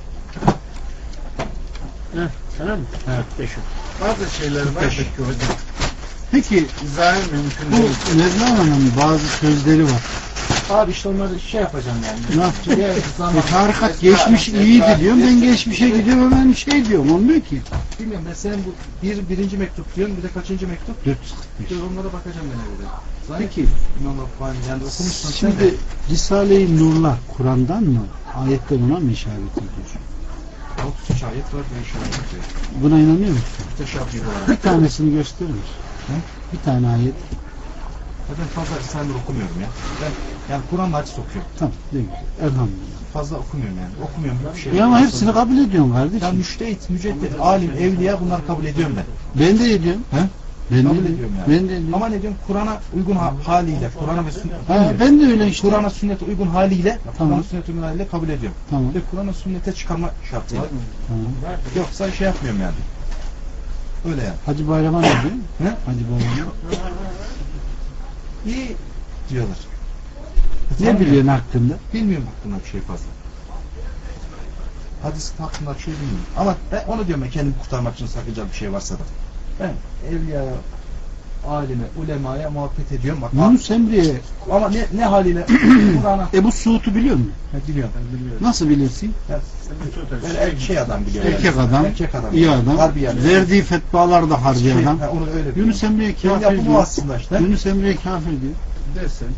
Sana mı? Evet. 500. Bazı şeyler var ki hocam. Peki İzahı mümkün bu değil. Mevlana'nın bazı sözleri var. Abi işte onları şey yapacağım yani. Ne yapacağım? Diğer zaman Tarikat geçmiş iyiydi diyorum. Ben geçmişe gidiyorum hemen şey diyorum. Olmuyor ki. bilmiyorum ben senin bu birinci mektup diyorsun, bir de kaçıncı mektup? 445. Diyor, onlara bakacağım ben evde. Peki İmam Rabbani yani okumuşsun sen şimdi de. Risale-i Nurlar Kur'an'dan mı? Ayette buna mı işaret ediyor? 33 ayet var ben şu an bakıyorum. Buna inanıyor musun? Müteşabih olarak. Bir tanesini gösterir. Bir tane ayet. Ben fazla Risale-i Nur okumuyorum ya. Ben yani Kur'an'la hadis okuyorum. Tamam. Değil. Elhamdülillah. Fazla okumuyorum yani. Okumuyorum bir şey. Ya ama hepsini kabul ediyorsun kardeşim. Ya müştehit, müceddit, alim, evliya bunları kabul ediyorum ben. Ben de ediyorum. He? Ben Kabul de ediyorum yani. Ben de ediyorum. Ama ne diyorum? Kur'an'a uygun haliyle, Kur'an'a ve Ha, ben de öyle işte. Kur'an'a sünnete uygun haliyle, Tamam. Kur'an'a sünnete uygun haliyle kabul ediyorum. Tamam. Ve Kur'an'a sünnete çıkarma şartıyla. Tamam. Yoksa şey yapmıyorum yani. Öyle yani. Hacı Bayram'a ne diyor? Ne? Hacı Bayram'a. İyi diyorlar. Ne biliyorsun hakkında? Bilmiyorum hakkında bir şey fazla. Hadis hakkında bir şey bilmiyorum. Ama ben onu diyorum ben kendimi kurtarmak için sakıncalı bir şey varsa da. Ben evliyaya, alime, ulemaya muhabbet ediyorum. Bak, Yunus Emre'ye ama ne haliyle Kur'an'a Ebu Suud'u biliyor musun? biliyorum. Nasıl bilirsin? Böyle şey adam biliyor. Erkek adam, Erkek adam. iyi adam. Harbi yani. Verdiği fetvalar da harbi adam. Onu öyle Yunus Emre'ye Benim kafir yapımı diyor. aslında işte. Yunus Emre'ye kafir diyor. Dersin.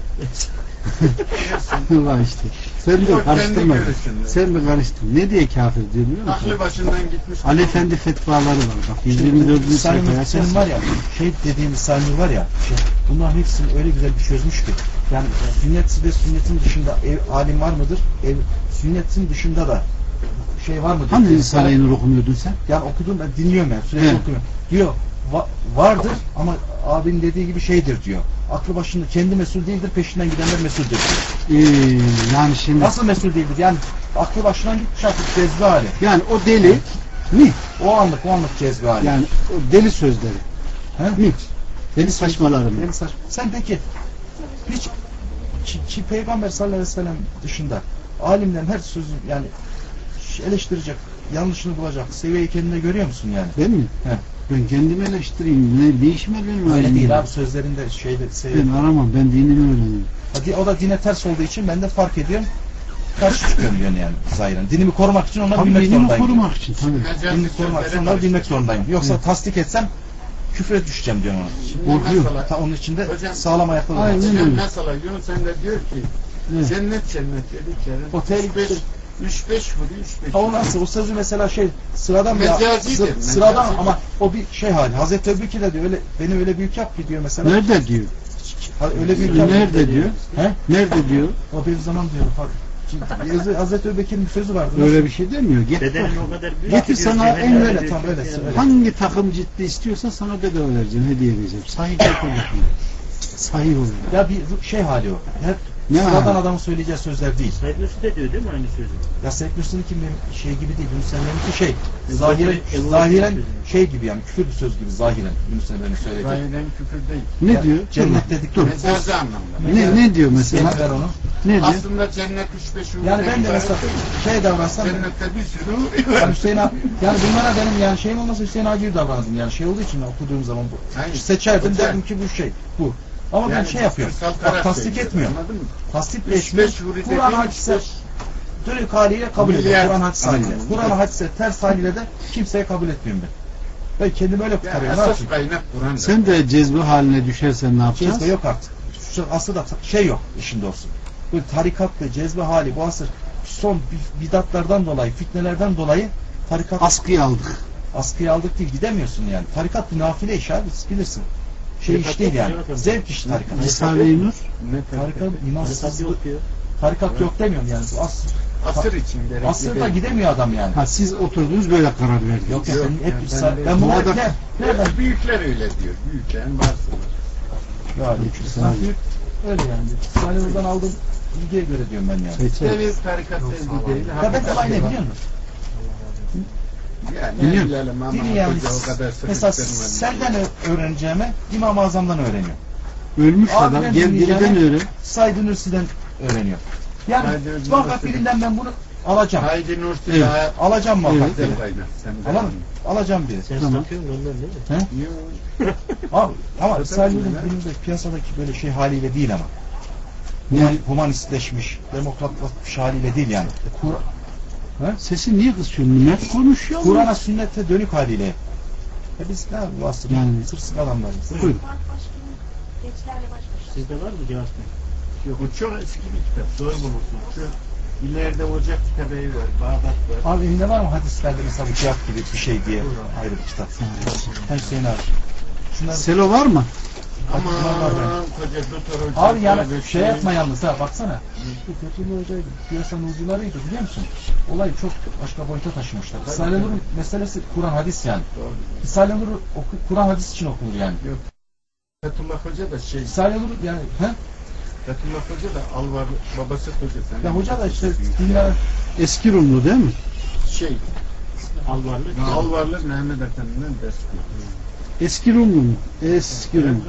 Allah işte. Sen de Yok, karıştırma. kendi görüşünde. Sen de karıştır. Ne diye kafir diyor biliyor musun? Aklı başından gitmiş. Ali Efendi fetvaları var. Bak 124. sayfaya Senin var ya, şey dediğimiz Sami var ya, bunların hepsini öyle güzel bir çözmüş ki. Yani sünnet ve sünnetin dışında alim var mıdır? Sünnetin dışında da şey var mıdır? Hangi Risale-i Nur okumuyordun sen? Yani okudum ben dinliyorum yani sürekli Evet. okuyorum. Diyor vardır ama abinin dediği gibi şeydir diyor. Aklı başında kendi mesul değildir, peşinden gidenler mesuldür diyor. Yani şimdi Nasıl mesul değildir? Yani aklı başından gitmiş artık cezbe hali. yani o deli mi? O anlık cezbe hali. Yani o deli sözleri. He? Mi? Deli saçmaları mı? Deli saçma. Sen peki hiç Peygamber sallallahu aleyhi ve sellem dışında alimlerin her sözü yani eleştirecek, yanlışını bulacak seviyeyi kendine görüyor musun yani? Ben mi? He. Ben kendimi eleştireyim. Ne işime benim Öyle halim değil ya. abi, sözlerinde Ben aramam. Ben dinimi öğrenirim. O da dine ters olduğu için ben de fark ediyorum. Karşı çıkıyorum diyor yani zahiren. Dinimi korumak için onları Tabii bilmek dinimi zorundayım. korumak için tabii. Dinimi korumak için onları bilmek zorundayım. Yoksa tasdik etsem küfre düşeceğim diyor ona. Korkuyor. Onun için de Hocam, sağlam ayakta durmak. aynen öyle. Mesela Yunus Emre diyor ki Evet. cennet dedikleri O tehlikeli. 3-5 vuruyor 3-5. O nasıl? O sözü mesela sıradan bir Mecazidir, sıradan mecazidir. ama o bir şey hali. Hazreti Ebubekir de diyor öyle beni öyle büyük yap ki diyor mesela. Nerede diyor? Öyle büyük yap. Nerede diyor? He? Nerede diyor? O bir zaman diyor. Hazreti Ebubekir'in bir sözü vardı. Öyle bir şey demiyor. Git Bedenin bak. o kadar büyük. Getir ki diyor, sana cehennem en öyle öyle büyük tam ki öyle. yani. Hangi takım ciddi istiyorsa sana bedava vereceğim, hediye vereceğim. Sahip yapacak. Sahip olur. Ya bir şey hali o. Hep Ne sıradan hali? adamın söyleyeceği sözler değil. Said Nursi de diyor değil mi aynı sözü? Ya Said Nursi'ninki şey gibi değil. Yunus Emre'ninki şey. Ebu Zahiren Bekir şey gibi yani küfür bir söz gibi zahiren Yunus Emre'nin söylediği. Zahiren küfür değil. Ne Ya, diyor? cennet dedik. Dur. Mecazi anlamda. Ne diyor mesela? Ver onu. Ne diyor? Aslında cennet 3-5 vuruyor. Yani ben de mesela şey davransam Cennette bir sürü yani Hüseyin abi, yani bunlara benim yani şeyim olmasa Hüseyin abi gibi davranırdım yani şey olduğu için okuduğum zaman bu. Hayır. Seçerdim Hocam. derdim ki bu şey bu. Ama ben şey yapıyorum. Bak tasdik etmiyorum. Anladın mı? Tasdikle etmiyorum. 3-5 vuruyor. Kur'an hadise Türk haliyle kabul ediyorum. Milyar. Kur'an hadise haliyle. Anladım. Kur'an hadise ters haliyle de kimseye kabul etmiyorum ben. Ben kendimi öyle Yani kurtarıyorum. Ne esas yapayım? kaynak Kur'an'dır. Sen de cezbe haline düşersen ne yapacağız? Cezbe yok artık. Şu aslında şey yok işin doğrusu. Böyle tarikatlı cezbe hali bu asır son bidatlardan dolayı, fitnelerden dolayı tarikat Askıya aldık. askıya aldık değil, gidemiyorsun yani. Tarikat bir nafile iş abi, bilirsin. Şey Tarikat iş değil yok yani. zaten. Zevk işi tarikat. Risale-i Nur. Ne Tarikat Tarikat imansızlık. yok diyor. Tarikat yok demiyorum yani. Bu asır için gerekli asırda değil. gidemiyor adam yani. Ha siz oturdunuz böyle karar verdiniz. Yok ya Yok, senin hep yani sen, ben ben bunu de- nereden? Büyükler öyle diyor. Büyüklerin varsa. Yani Sağ büyük öyle yani. Hani buradan aldığım bilgiye göre diyorum ben yani. Peki. Devir tarikat sevgi değil. Ya ben de aynı biliyor musun? Yani Biliyorum. bilelim ama Dini yani hoca o kadar mesela sıkıştırmadı. senden öğreneceğime İmam-ı Azam'dan öğreniyorum. Ölmüş Abi adam. ben Gel dinleyeceğim. geriden öğren. Said Nursi'den öğreniyorum. Yani Said muhakkak Nursi'den. birinden ben bunu alacağım. Haydi Nursi Evet. daha Alacağım muhakkak. güzel biri. kaynak. Sen de Alamam. Alacağım biri. Sen Tamam. satıyorsun ondan değil mi? Yok. Ama Said Nursi'nin ya. günümüzde piyasadaki böyle şey haliyle değil ama. Ne? Humanistleşmiş, demokratlaşmış haliyle değil yani. Sesi niye kısıyorsun? Mert konuşuyor mu? Kur'an'a sünnete dönük haliyle. Biz ne bu asır? Yani- Sırsık adamlarız. Buyurun. Sizde var mı cevap? Yok, bu çok eski bir kitap. Zor bulursun. Şu ileride Ocak kitabı var. Bağdat var. Abi elinde var mı hadislerde mesela bu cihat gibi bir şey diye ayrı bir kitap. Hüseyin abi. Şunlar Selo var mı? var Aman benim. koca doktor hoca. Abi yani böyle şey yapma yalnız ha baksana. Bu Fethullah Hoca'ydı. Piyasanın ucularıydı biliyor musun? Olayı çok başka boyuta taşımışlar. Risale-i Nur'un meselesi Kur'an hadis yani. Doğru. Risale-i Nur Kur'an hadis için okunur yani. Fethullah Hoca da şey. Risale-i Nur yani he? Fethullah Hoca da Alvarlı babası hoca. Sen Ya hoca da işte dinler Eski Rumlu değil mi? şey. Alvarlı. Alvarlı Mehmet Efendi'den ders görüyor. Eski Rumlu mu? Eski Rum.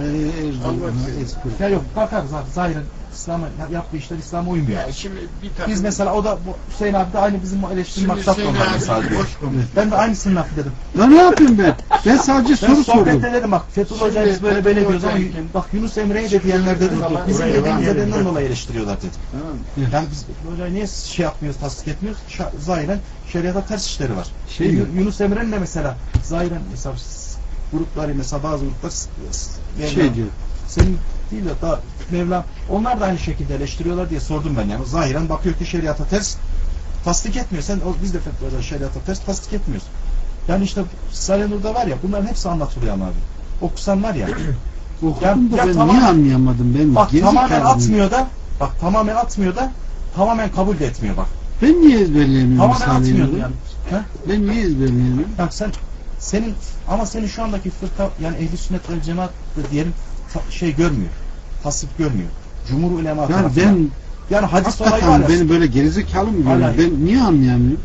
Eski Rum. ya yok bakar zahiren İslam'a yaptığı işler İslam'a uymuyor. Ya şimdi bir takım. Biz mesela o da bu Hüseyin abi de aynı bizim o eleştirme kitap Hüseyin var abi mesela diyor. boş konuş. Ben de aynısını laf dedim. Ya ne yapayım ben? Ben sadece Ben soru sordum. sohbette dedim bak Fethullah Şimdi Hoca'yı biz böyle Fethullah diyoruz ama Hoca'yı- bak Yunus Emre'yi de diyenler dedim bizim Oraya dediğimiz var. nedeninden dolayı eleştiriyorlar dedim. Tamam mı? Yani biz hocayı niye şey yapmıyoruz, tasdik etmiyoruz? Zahiren şeriata ters işleri var. Şey yok. Yunus Emre'nin de mesela zahiren mesela grupları mesela bazı gruplar Şey diyor. senin değil de daha Mevlam onlar da aynı şekilde eleştiriyorlar diye sordum ben yani. Zahiren bakıyor ki şeriata ters tasdik etmiyor. Biz de Fethullah şeriata ters tasdik etmiyoruz. Yani işte Risale-i Nur'da var ya bunların hepsi anlatılıyor ama abi. Okusan var ya. Okudum da Ya ben tamam- niye anlayamadım ben? Bak Gerizekalı tamamen mıyım? atmıyor da tamamen atmıyor da tamamen kabul de etmiyor bak. Ben niye ezberleyemiyorum? Tamamen Risale-i atmıyor Nur'u? yani. He? Ben niye ezberleyemiyorum? Bak senin şu andaki fırka yani ehli sünnet vel cemaat da diyelim şey görmüyor. Tasvip görmüyor. Cumhur ulema Yani tarafından. ben Yani hadis olayı var hakikaten ya. beni böyle gerizekalı mı görüyorum? Vallahi. Ben niye anlayamıyorum?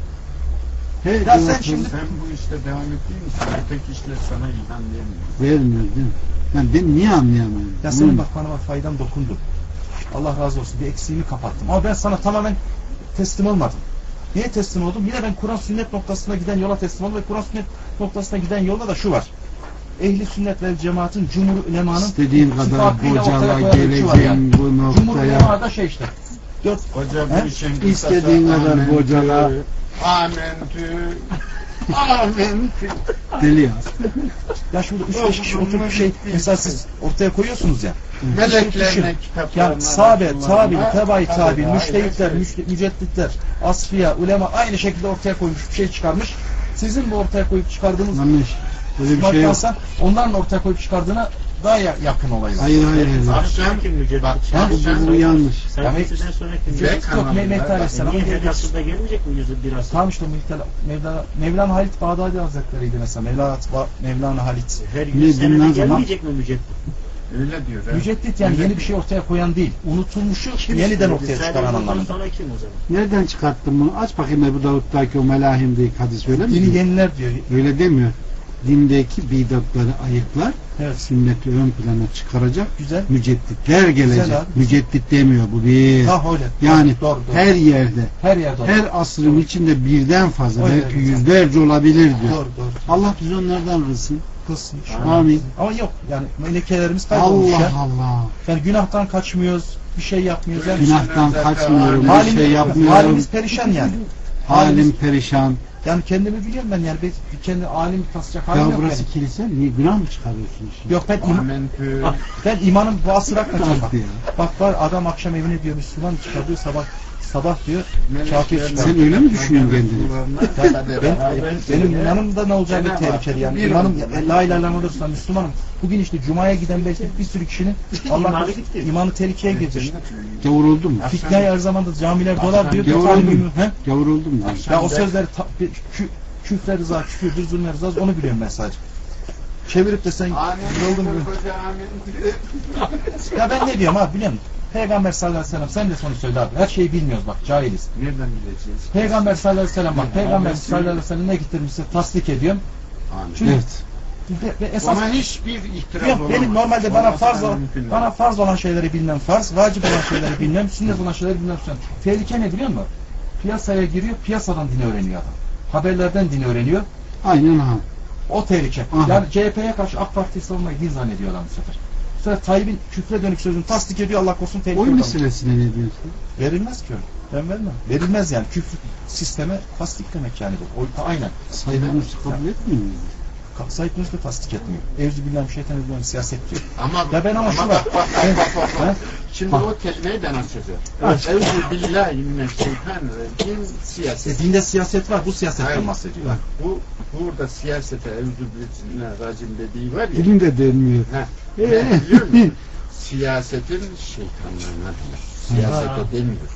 Ya sen şimdi Sen bu işte devam ettiğin için öteki işler sana ilham vermiyor. Vermiyor değil mi? Yani ben niye anlayamıyorum? ya senin bak bana faydam dokundu. Allah razı olsun. Bir eksiğimi kapattım. Ama ben sana tamamen teslim olmadım. Niye teslim oldum? Yine ben Kur'an sünnet noktasına giden yola teslim oldum ve Kur'an sünnet noktasına giden yolda da şu var. Ehli sünnet ve cemaatin, cumhur ulemanın İstediğin kadar ittifakıyla ortaya bocala koyan ölçü var geleceğim bu Cumhur noktaya. ulema da şey işte. Hoca He? bir işin İstediğin kadar bocala. Amentü. Amentü. Deli ya. Ya şurada 3-5 kişi oturup bir şey mesela siz ortaya koyuyorsunuz ya. Meleklerine, kitaplarına. Yani sahabe, tabi, Ha? tebai tabi, Tabii, müştehitler, aynen. mücedditler, asfiya, ulema aynı şekilde ortaya koymuş bir şey çıkarmış. Sizin bu ortaya koyup çıkardığınız Yanlış. Böyle bir şey yok. Müslümanlarsa onların ortaya koyup çıkardığına daha yakın olaylar. Hayır hayır. Akşam Bak, Bu yanlış. Sayfasından sonraki Müceddit yok, Mehmet Aleyhisselam. Niye her asırda gelmeyecek mi yüzü bir asır? Tamam işte Mevlana Halit Bağdadi Hazretleri'ydi mesela. Mevlana Halit. Her Ne 100 senede bilmem gelmeyecek mi müceddit? öyle diyor. he. Müceddit yani yeni bir şey ortaya koyan değil. Unutulmuşu yeniden ortaya çıkaran anlamında. Sonra kim o zaman? Nereden çıkarttın bunu? Aç bakayım Ebu Davud'daki o Melahim'deki hadis öyle mi? Dini yeniler diyor. Öyle demiyor. Dindeki bidatları ayıklar, Evet. sünneti ön plana çıkaracak Güzel. mücedditler gelecek. Güzel abi. Müceddit demiyor bu bir. Ha öyle. Yani doğru. her yerde, Her yerde. her asrın içinde birden fazla, Öyle. belki yüzlerce olabilir diyor. Doğru. Allah bizi onlardan kılsın. Kılsın. Amin. Ama yok yani melekelerimiz kaybolmuş Allah ya. Allah. Yani günahtan kaçmıyoruz. Bir şey yapmıyoruz. Yani Günahtan kaçmıyorum, bir halimiz, şey yapmıyorum. halimiz perişan yani. Halim perişan. Yani kendimi biliyorum ben yani. Kendi alim tasacak halim Ya yok burası benim. kilise, niye günah mı çıkarıyorsun şimdi? Yok Amentü. ben imanın bu asıra kaçıyorum. Bak ya. Bak var adam akşam evine diyor Müslüman çıkarıyor sabah diyor kafir çıkarıyor. Sen öyle mi düşünüyorsun kendini? Benim imanımda ne olacağı bir tehlikeli yani. İmanım la ilahe illallah olursa Müslümanım. Bugün işte Cuma'ya giden belki bir sürü kişinin Allah imanı tehlikeye girecek. Gavur oldun mu? Fitneyi her zaman da camiler dolar diyor. Gavur Efendim, oldun mu? he? Gavur oldun mu? Ya o sözleri küfre rıza, küfürdür, zulme rıza onu biliyorum ben sadece. Çevirip de sen yoldun mu? Ya ben ne diyorum abi biliyor musun? Peygamber sallallahu aleyhi ve sellem sen de sonu söyle abi. Her şeyi bilmiyoruz bak cahiliz. Nereden bileceğiz? Peygamber sallallahu aleyhi ve sellem bak. Peygamber sallallahu aleyhi ve sellem ne getirmişse tasdik ediyorum. Çünkü Evet. ve esas Ona hiçbir ihtiram yok, olamaz. benim normalde bana Mümkün farz olan şeyleri bilmem farz, vacip olan şeyleri bilmem, sünnet olan şeyleri bilmem sünnet. Tehlike ne biliyor musun? Piyasaya giriyor, piyasadan dini öğreniyor adam. Haberlerden dini öğreniyor. Aynen ha. O tehlike. Aha. Yani CHP'ye karşı AK Parti'yi savunmayı din zannediyor adam bu sefer. Bu sefer Tayyip'in küfre dönük sözünü tasdik ediyor, Allah korusun tehlike Oy yok. meselesine ne diyorsun? Verilmez ki öyle. Ben vermem. Verilmez yani. Küfür sisteme tasdik demek yani bu. Aynen. Sayyid Nursi kabul etmiyor mu? Said Nursi de tasdik etmiyor. Evzübillahimineşşeytanirracim siyaset diyor. Ama Ya ben ama şu var. bak. Şimdi o kelimeyi ben açacağım. Evzu billahi mineşşeytanirracim siyaset. Dinde siyaset var. Bu siyasetten Hayır, bahsediyor. bak, burada siyasete evzu billahi dediği var ya. Dilinde denmiyor. Ne biliyor musun? Siyasetin şeytanlarına diyor. Siyasete demiyor.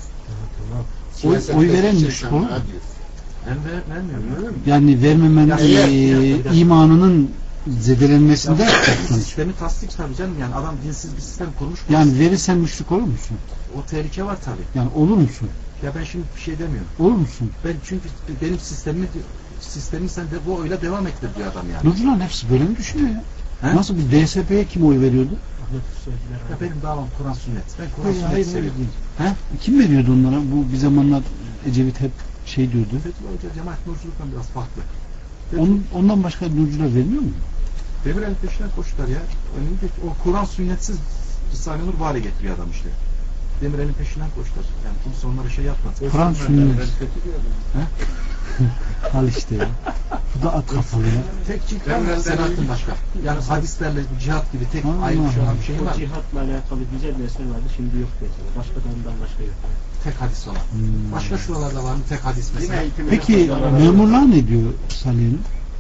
Oy verenmiş bu. şeytanlığa diyor. Ben vermiyorum. Anladın mı? Yani vermemen imanının zedelenmesinde Sistemi tasdik tabii canım. Yani adam dinsiz bir sistem kurmuş. yani verirsen müşrik olur musun? O tehlike var tabii. Yani olur musun? Ya ben şimdi bir şey demiyorum. Olur musun? Ben çünkü benim sistemi sen de bu oyla devam ettir diyor adam yani. Nurcuların hepsi böyle mi düşünüyor ya? He? Nasıl bu DSP'ye kim oy veriyordu? Ya benim davam Kur'an sünnet. Ben Kur'an sünnet Hayır, seviyorum. He? Kim veriyordu onlara? Bu bir zamanlar Ecevit hep şey diyordu. Fethullah Hoca cemaat nurculuktan biraz farklı. Ondan başka nurcular vermiyor mu? Demirel'in peşinden koştular ya. Önünde o Kur'an sünnetsiz Risale-i Nur vale getiriyor adam işte. Demirel'in peşinden koştular. Yani kimse onlara şey yapmadı. Kur'an sünnet. He? Al işte ya. Bu da at kafalı ya. Tek cilt var mı Selahattin Başkan? Yani hadislerle cihat gibi tek Allah ayrı şey olan bir şey O var mı? cihatla alakalı güzel dersler vardı, şimdi yok mesela. Başkalarından başka yok. Tek hadis olan. Başka şuralarda var mı tek hadis mesela? Peki memurlar ne diyor Salih'in?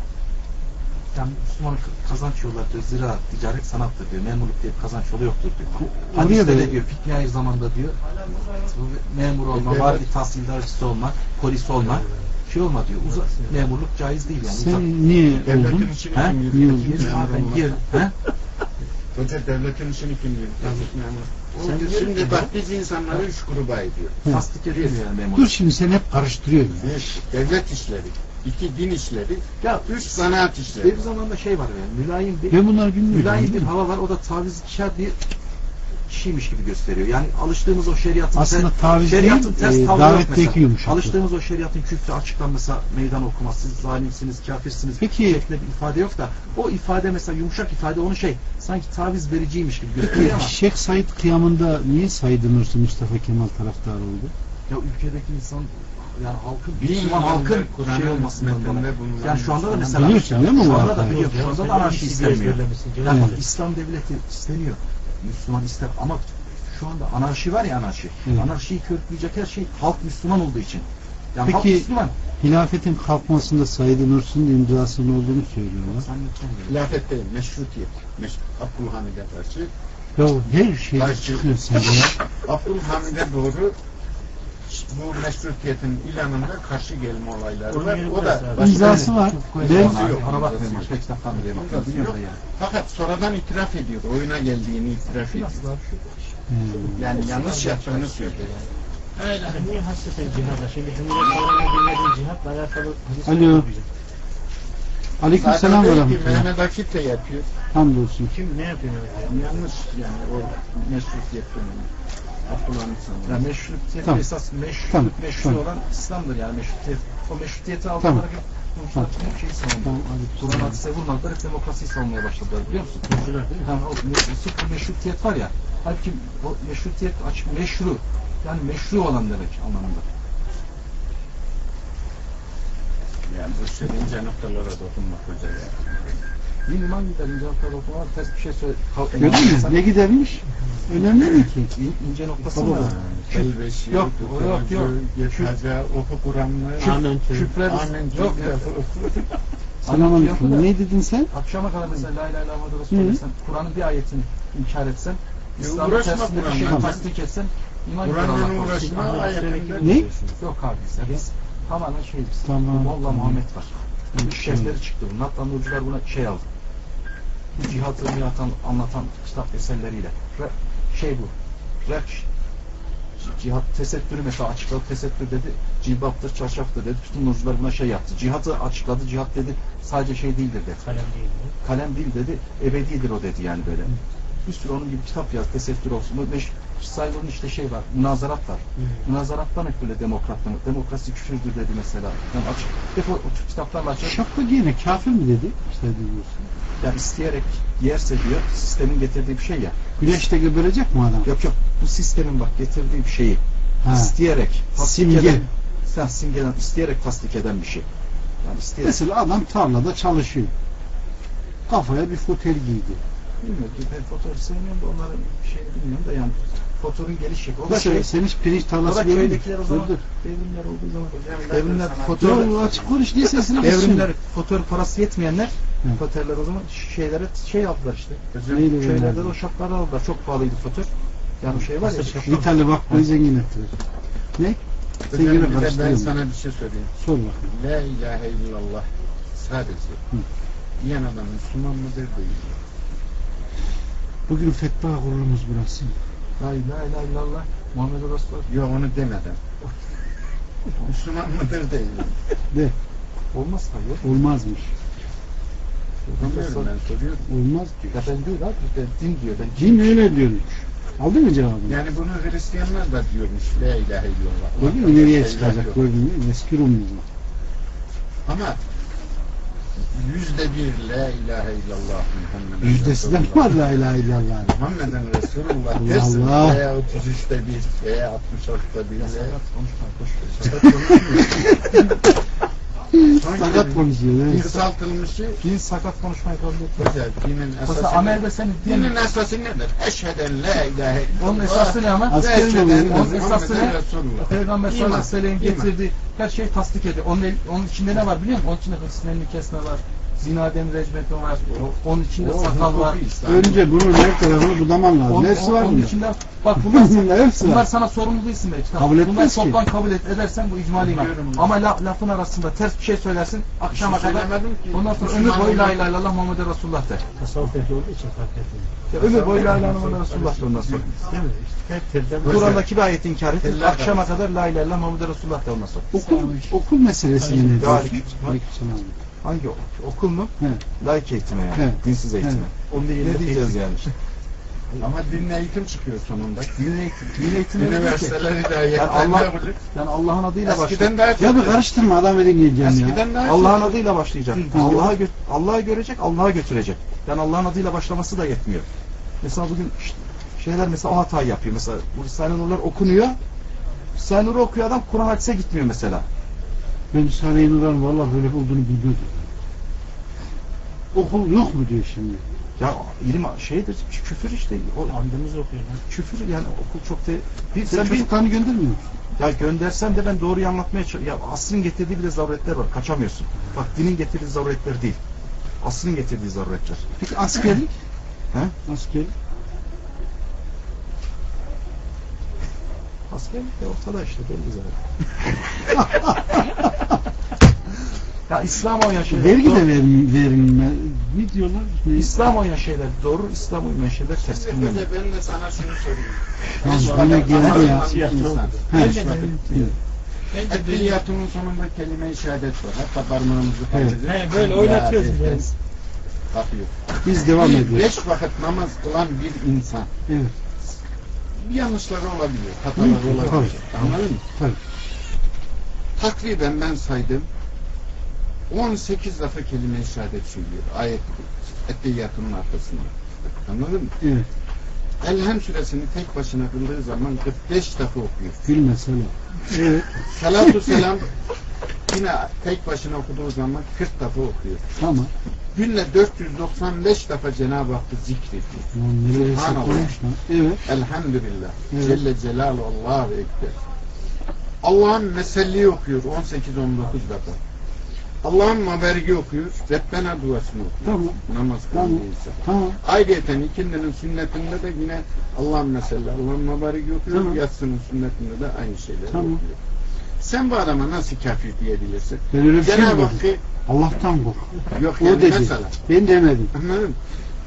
Yani Müslüman kazanç yolları diyor, ziraat, ticaret, sanattır diyor. Memurluk diye bir kazanç yolu yoktur diyor. Oraya Hadiste da de diyor, fitne ayır zamanda diyor, memur olma, vardi tahsildarcısı olma, polis olma, şey olma diyor. Memurluk caiz değil yani. Sen niye Devletin oldun? işini He? kim Niye yürütüyor? oldun? Ben gir, he? Hoca devletin işini kim yürütüyor? Şimdi bak biz insanları üç gruba ediyor. Tasdik ediyor yani Dur memurluk. şimdi sen hep karıştırıyorsun. Bir, devlet işleri. İki, din işleri. Ya Üç, zanaat işleri. bir zamanda şey var yani, mülayim bir Ben bunları bilmiyorum. mülayim bir değil mi? hava var, o da taviz kişer diye kişiymiş gibi gösteriyor. Yani alıştığımız o şeriatın Aslında taviz şeriatın değil, ters tavrı yok davetteki mesela. yumuşaklık. Alıştığımız o şeriatın küfrü açıktan mesela meydan okuması, siz zalimsiniz, kafirsiniz Peki. şeklinde bir ifade yok da o ifade mesela yumuşak ifade onu sanki taviz vericiymiş gibi gösteriyor ama Şeyh Said kıyamında niye Said Nursi Mustafa Kemal taraftarı oldu? ya ülkedeki insan yani halkın, Din Müslüman halkın Kur'an'ın şey olmasından hizmetinde dolayı. bulunan Yani şu anda da mesela Biliyorsun değil mi bu şu anda da vakayı? biliyorum. Şu anda da anarşi istemiyor. Yani Evet. İslam devleti isteniyor. Müslüman ister ama şu anda anarşi var ya anarşi. Evet. Anarşiyi körükleyecek her şey halk Müslüman olduğu için. Yani halk Peki Müslüman. hilafetin kalkmasında Said Nursi'nin imzasının olduğunu söylüyorlar. Hilafet değil, meşrutiyet. Abdülhamid'e karşı. Ya her şeyde Karşı- çıkıyor sen ya. Abdülhamid'e doğru bu meşrutiyetin ilanında karşı gelme olayları var. O da İmzası var. Ben yok. Ona bakmayın. Başka kitaptan diye bakıyorum. Biliyorum da yani. Fakat sonradan itiraf ediyor. Oyuna geldiğini itiraf ediyor. Yani yanlış yaptığını söylüyor. Niye hasreten cihada? Şimdi Hümeyre kavramı bilmediğin cihatla alakalı hadis Alo. okuyacak. Aleyküm Zaten selam ve diyor ki rahmetullah. Mehmet Akif de yapıyor. Hamdolsun. Kim ne yapıyor? Yanlış yani o meşrutiyet dönemi. Abdülhamid sanırım. Yani meşrutiyet Tamam. esas meşru Tamam. meşru olan İslam'dır yani meşrutiyet. O meşrutiyeti Tamam. aldılar ki bu şeyi savunuyor. Tamam, aleyküm Kur'an selam. hadise vurmadılar, hep demokrasiyi savunmaya başladılar biliyor musun? Kurucular değil mi? Yani o sıfır meşrutiyet var ya, halbuki o meşrutiyet açık meşru, yani meşru olan demek anlamında. Yani bu ince noktalara dokunmak hoca ya. Bir iman gider, ince noktada okumak, ters bir şey söyle. Gördün mü? Ne gidermiş? Önemli mi ki? İnce noktası Baba. mı? Kelbeşi, Yok, yok. Haca, oku Kur'an'ı. Küfre Amin. yok. Selamünaleyküm. Ne dedin sen? Akşama kadar mesela la ilahe illallah Resulullah desen, Kur'an'ın bir ayetini inkar etsen, İslam'ın uğraşma tersinde bir Kur'an'la. şeyi tasdik etsen, iman gider Kur'an'la Allah korusun. uğraşma, ayetinde. Ne? Yok abi biz tamamen şeyiz. Tamam. Molla Muhammed var. Şerifleri çıktı bunun. Hatta nurcular buna şey aldı. Bu cihatı anlatan kitap eserleriyle. Şey bu. Cihat tesettürü mesela açıkladı. Tesettür dedi. Cilbaptır, çarşaftır dedi. Bütün nurcular buna şey yaptı. Cihatı açıkladı. Cihat dedi. Sadece şey değildir dedi. Kalem değil mi? Kalem değil dedi. Ebedidir o dedi yani böyle. Bir sürü onun gibi kitap yaz. Tesettür olsun. Saygı'nın işte şey var. Münazarat var. Münazarattan hep böyle demokratlar. Demokrasi küfürdür dedi mesela. Yani açık. Hep o tür kitaplarla açık. Şapka giyene kafir mi dedi? İşte diyorsun. Yani isteyerek yerse diyor. Sistemin getirdiği bir şey ya. Güneşte göberecek mi adam? Yok. Bu sistemin bak getirdiği bir şeyi. Ha. İsteyerek. Simge. Sen simgeden isteyerek tasdik eden bir şey. Yani isteyerek. Mesela adam tarlada çalışıyor. Kafaya bir fotel giydi. Bilmiyorum ki ben fotoğrafı sevmiyorum da onların şeyini bilmiyorum da yani fotoğrafın geliş şekli. O da şey. Sen hiç pirinç O tarlası da görür müsün? köydekiler o zaman Dur. devrimler olduğu zaman devrimler Dur, fotoğraf açık konuş diye sesini devrimler fotoğraf parası yetmeyenler Hı. fotoğraflar o zaman şeylere şey aldılar işte. Neyle Köylerde yani? de o şapkaları aldılar. Çok pahalıydı fotoğraf. Yani şey var ya. İtalya vakfı zengin ettiler. Ne? Sen Hocam, yine bir de ben karıştırıyorsun. sana bir şey söyleyeyim. Sor bakayım. La ilahe illallah sadece diyen adam Müslüman mıdır değil. Bugün fetva kurulumuz burası. La ilahe illallah Muhammed Resulullah. Yok onu demeden. Müslüman mıdır değil. De. Olmaz tabii. Olmazmış. Bilmiyorum ben soruyorum. Olmaz diyor. Ya ben değil abi. Ben din diyor. Ben Din öyle diyormuş. Aldın mı cevabını? Yani bunu Hristiyanlar da diyormuş. La ilahe illallah. Gördün mü nereye çıkacak? Gördün mü? Eski Rumlu'da. Ama %1 la ilahe illallah Muhammeden Yüzdesinden Resulullah. var la ilahe illallah. Muhammeden Resulullah Allah dersin Allah. veya 33'te 1 veya 66'da 1 ya veya sakat konuşma. Boş ver. sakat konuşmuyor. Sakat konuşuyor. Evet. Kısaltılmışı Din sakat konuşmayı kabul etmez. güzel. Dinin Mesela esası amelde senin Dinin esası nedir? Eşheden la ilahe illallah. onun esası ne ama? Asker Ve eşheden oluyor. Onun esası ne? Muhammeden Resulullah. Peygamber sallallahu İman. aleyhi ve sellem getirdiği her şeyi tasdik ediyor. Onun içinde ne var biliyor musun? Onun içinde hırsın elini kesme var. Zinaden recmetme var. Onun içinde sakal var. Önce bunun her tarafını budaman lazım. Hepsi var Onun bunda. içinde bak bunlar, Hepsi bunlar var. sana sorumlu değilsin belki. Kabul etmez bunlar ki. toplam kabul edersen bu icmali iman. Biliyorum. Ama lafın arasında ters bir şey söylersin akşama Bir şey kadar. söylemedim ki. Ondan sonra Müslüman ömür boyu la olmak- ilahe illallah Muhammed Resulullah der. Tasavvuf ehli olduğu için fark etmiyor. Ya ömür boyu la ilahe illallah Muhammed Resulullah der ondan sonra. Değil mi? İşte hep telden Kur'an'daki bir ayeti inkar et. Teller Akşama kadar la ilahe illallah Muhammed Resulullah der ondan sonra. Okul meselesine ne diyorsun? Aleyküm. Aleykümselam. Hangi okul? Okul mu? He. Laik eğitimi yani. He. Dinsiz eğitimi. He. Ne diyeceğiz yani? Ama din eğitim çıkıyor sonunda. Din eğitimi Üniversiteleri de yani Allah'ın adıyla Eskiden başlayacak. daha Ya bir karıştırma adam dinleyeceğim ya. Eskiden daha Allah'ın adıyla başlayacak. Hı. Allah'a görecek, Allah'a götürecek. Yani Allah'ın adıyla başlaması da yetmiyor. Mesela bugün şeyler mesela o hatayı yapıyor. Mesela bu Risale-i Nurlar okunuyor. Risale-i Nur'u okuyor adam, Kur'an hadise gitmiyor mesela. Ben Risale-i Nur'un valla böyle olduğunu bilmiyordum. Okul yok mu diyor şimdi. Ya ilim şeydir, küfür işte. Andımız okuyor lan. Küfür yani okul çok da... Sen çocuklarını göndermiyor musun? Ya göndersem de ben doğruyu anlatmaya çalışıyorum. Ya asrın getirdiği bir de zaruretler var. Kaçamıyorsun. Bak dinin getirdiği zaruretler değil. Asrın getirdiği zaruretler. Peki askerlik? He? Askerlik. Askerlik de ortada işte belli zaten. Ya İslam oynayan şeyler Vergi doğru. de verilme. Ne diyorlar? İslam oynayan şeyler doğru, İslam oynayan şeyler ters. Ben de sana şunu sorayım. Tamam, bana geldi ya. İnsan. Evet. Eddiyatının sonunda kelime-i şehadet var. Hatta parmağımızı kaydediyor. He, böyle oynatıyoruz yani. Bakıyor. Biz devam ediyoruz. 5 vakit namaz kılan bir insan. Evet. Bir yanlışları olabiliyor. Hataları olabilir. Anladın mı? Tabii. Takriben ben saydım. 18 defa kelime-i şehadet söylüyor. Ayet Eddiyatının arkasında. Anladın mı? Evet. Elham suresini tek başına kıldığı zaman 45 defa okuyor. Gülme söyle. Evet. Salatü selam yine tek başına okuduğu zaman 40 defa okuyor. Tamam. Günde 495 defa Cenab-ı Hakk'ı zikrediyor. Lan nereye Subhanallah. saklamış lan? Evet. Elhamdülillah. Evet. Celle Celaluhu Allahu Ekber. Allah'ın meselliği okuyor 18-19 defa. Allah'ın mabergi okuyor. Rebbena duasını okuyor. Tamam. Namaz Tamam. kıldığı insan. Tamam. Ayrıyeten ikindinin sünnetinde de yine Allah'ın meselliği, Allah'ın mabergi okuyor. Tamam. Yatsının sünnetinde de aynı şeyleri Tamam. okuyor. Sen bu adama nasıl kafir diyebilirsin? Ben öyle bir şey Cenab-ı demedim. Hakk'ı Allah'tan kork. yok O yani dedi. mesela. Ben demedim. Anladın mı?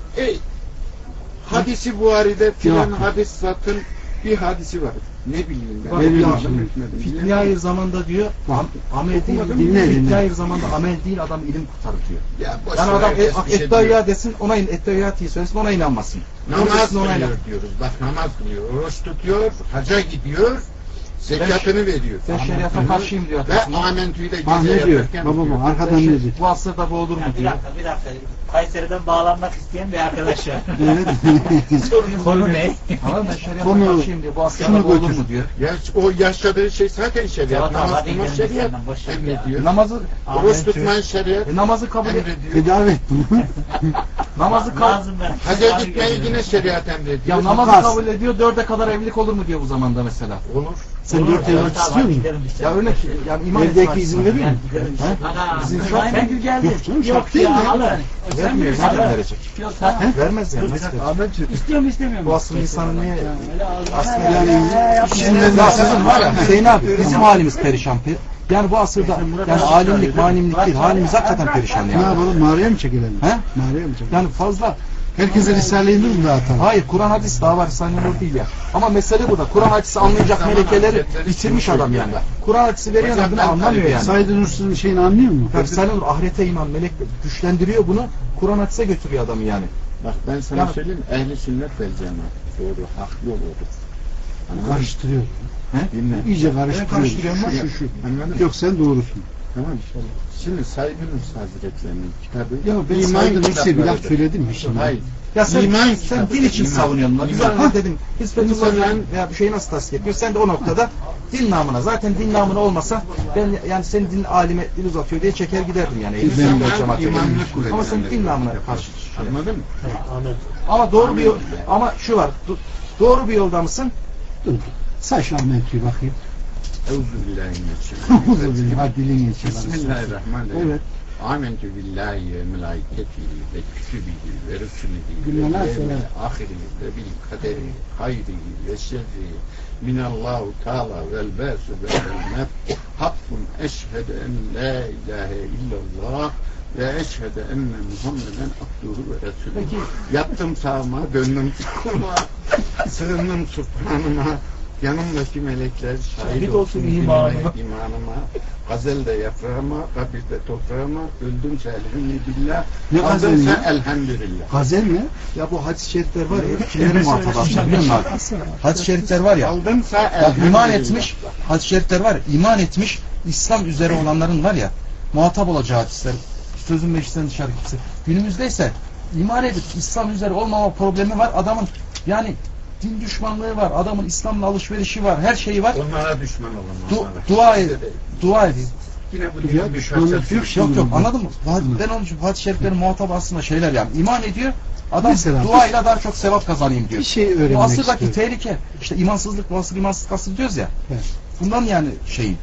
Hadisi Buhari'de filan Yok. hadis zatın bir hadisi var. Ne bileyim ben. Bak, Ne bileyim, ya, hükmedim. Fitniyayı zamanda diyor amel değil, Okumadım, dinle. fitniyayı zamanda amel değil adam ilim kurtarır diyor. Ya boş Yani ver, adam herkes bir şey diyor. ettehiyya desin ona ettehiyatı söylesin ona inanmasın. Namaz Ona kılıyor diyoruz. Bak namaz kılıyor. Oruç tutuyor. Hacca gidiyor. Zekatını veriyor. Ben şeriata karşıyım diyor. Ve amentüyü de Bak gece ne diyor? yaparken Babama okuyor. arkadan ne diyor? Bu asırda bu olur mu Bir diyor. dakika. Kayseri'den bağlanmak isteyen bir arkadaş var. Evet. Konu ne? Tamam ben şeriata Konu- karşıyım diyor. Bu asırda şunu bu olur götür. mu diyor. Ya o yaşadığı şey zaten şeriat. Tamam, Namaz hadi kılmak gidelim şeriat senden, boş ver ya. emrediyor. Namazı Oruç tutman şeriat namazı kabul et. emrediyor. Tedavi et bunu. Namazı kabul Lazım ben. Hacca gitmeyi yine şeriat emrediyor. ya namazı Namaz. kabul ediyor. 4'e kadar evlilik olur mu diyor bu zamanda mesela. Olur. Sen 4 evlilik istiyor musun? Ya örnek yani iman Evdeki etmez. izin veriyor mu? Bizim Bizim şu an sen geldi. Yok canım, şart değil mi? vermiyor. Nereden verecek? Vermez yani. İstiyor mu istemiyor mu? Bu asıl insanın niye aslında Yani ya sizin var ya Hüseyin abi bizim halimiz perişan. Yani bu asırda yani alimlik, manimlik değil. Halimiz hakikaten perişan Ne yani. yapalım? Mağaraya mı çekilelim? He? Mağaraya mı çekilelim? Yani fazla Herkese Risale-i Nur mu dağıtalım? hayır Kur'an hadis daha var sanıyor değil ya. Ama mesele bu da. Kur'an hadisi anlayacak melekeleri bitirmiş adam yani. Kur'an hadisi veriyor adını anlamıyor yani. Said Nursi'nin şeyini anlıyor mu? Yani sen olur ahirete iman melek güçlendiriyor bunu. Kur'an hadise götürüyor adamı yani. Bak ben sana Yani- söyleyeyim. Ehli sünnet vel cemaat. Doğru. Hak yol olur. Anladın mı? Karıştırıyor. Dinle. İyice Ben karıştırıyor. karıştırıyorum ama- Şu. Anladın mı? Yok sen doğrusun. Tamam inşallah. Şimdi Said Nursi Hazretleri'nin kitabı. Ya ben İman Said Nursi'ye bir laf kitaplarıdır. söyledim mi şimdi? Hayır. Ya sen, İman sen kitabı. din için İman. savunuyorsun. Biz İman. ona dedim. Hizmetullah'ın İnsanların- veya bir şeyi nasıl tasdik etmiyor? Sen de o noktada din namına. Zaten din namına olmasa ben yani senin din alime dil uzatıyor diye çeker giderdim yani. Benim de İnsanlar cemaate imanlı gelmiş. kuvvetlendirir. Ama sen din namına karşı. Anladın mı? Ama doğru bir yol, ama şu var. Doğru bir yolda mısın? Dur. Say şu Ahmet'i bakayım. Euzubillahimineşşeytanirracim. Hadi dilin geçir. Bismillahirrahmanirrahim. Evet. Âmentü billahi ve melaiketihi ve kütübihi ve rusulihi Günler ve söyle. ahirihi ve bil kaderi hayrihi ve şerrihi minallahu teala vel bâsü ve vel hakkun eşhedü en la ilahe illallah ve eşhedü enne Muhammeden abduhu ve resulü. Peki. Yattım sağıma, döndüm soluma, sığındım sultanıma, yanımdaki melekler şahit Şahit olsun olsun imanıma, imanıma. gazelde yaprağıma, kabirde toprağıma, öldümse elhamdülillah, Ne gazeli öldümse ya? elhamdülillah. Gazel ne? Ya bu hadis-i şerifler var ya, kimlerin muhatap aslında biliyor musun abi? Hadis-i şerifler var ya, Aldımsa bak elhamdülillah. iman etmiş, hadis-i şerifler var ya, iman etmiş, İslam üzere olanların var ya, muhatap olacağı hadisler, sözün meclisten dışarı kimse. Günümüzde ise iman edip İslam üzere olmama problemi var, adamın yani din düşmanlığı var, adamın İslam'la alışverişi var, her şeyi var. Onlara düşman olun. Dua edin. Yine bu Ya dinin bir düşmanlık parçası. yok. Yok yok, anladın mı? Ben onun için hadis-i şeriflerin muhatabı aslında şeyler yani. İman ediyor, adam Mesela- duayla daha çok sevap kazanayım diyor. Bir şey Bu öğrenmek asırdaki istiyorum. tehlike, işte imansızlık, asır imansızlık asır diyoruz ya. Evet. Bundan yani şeyin.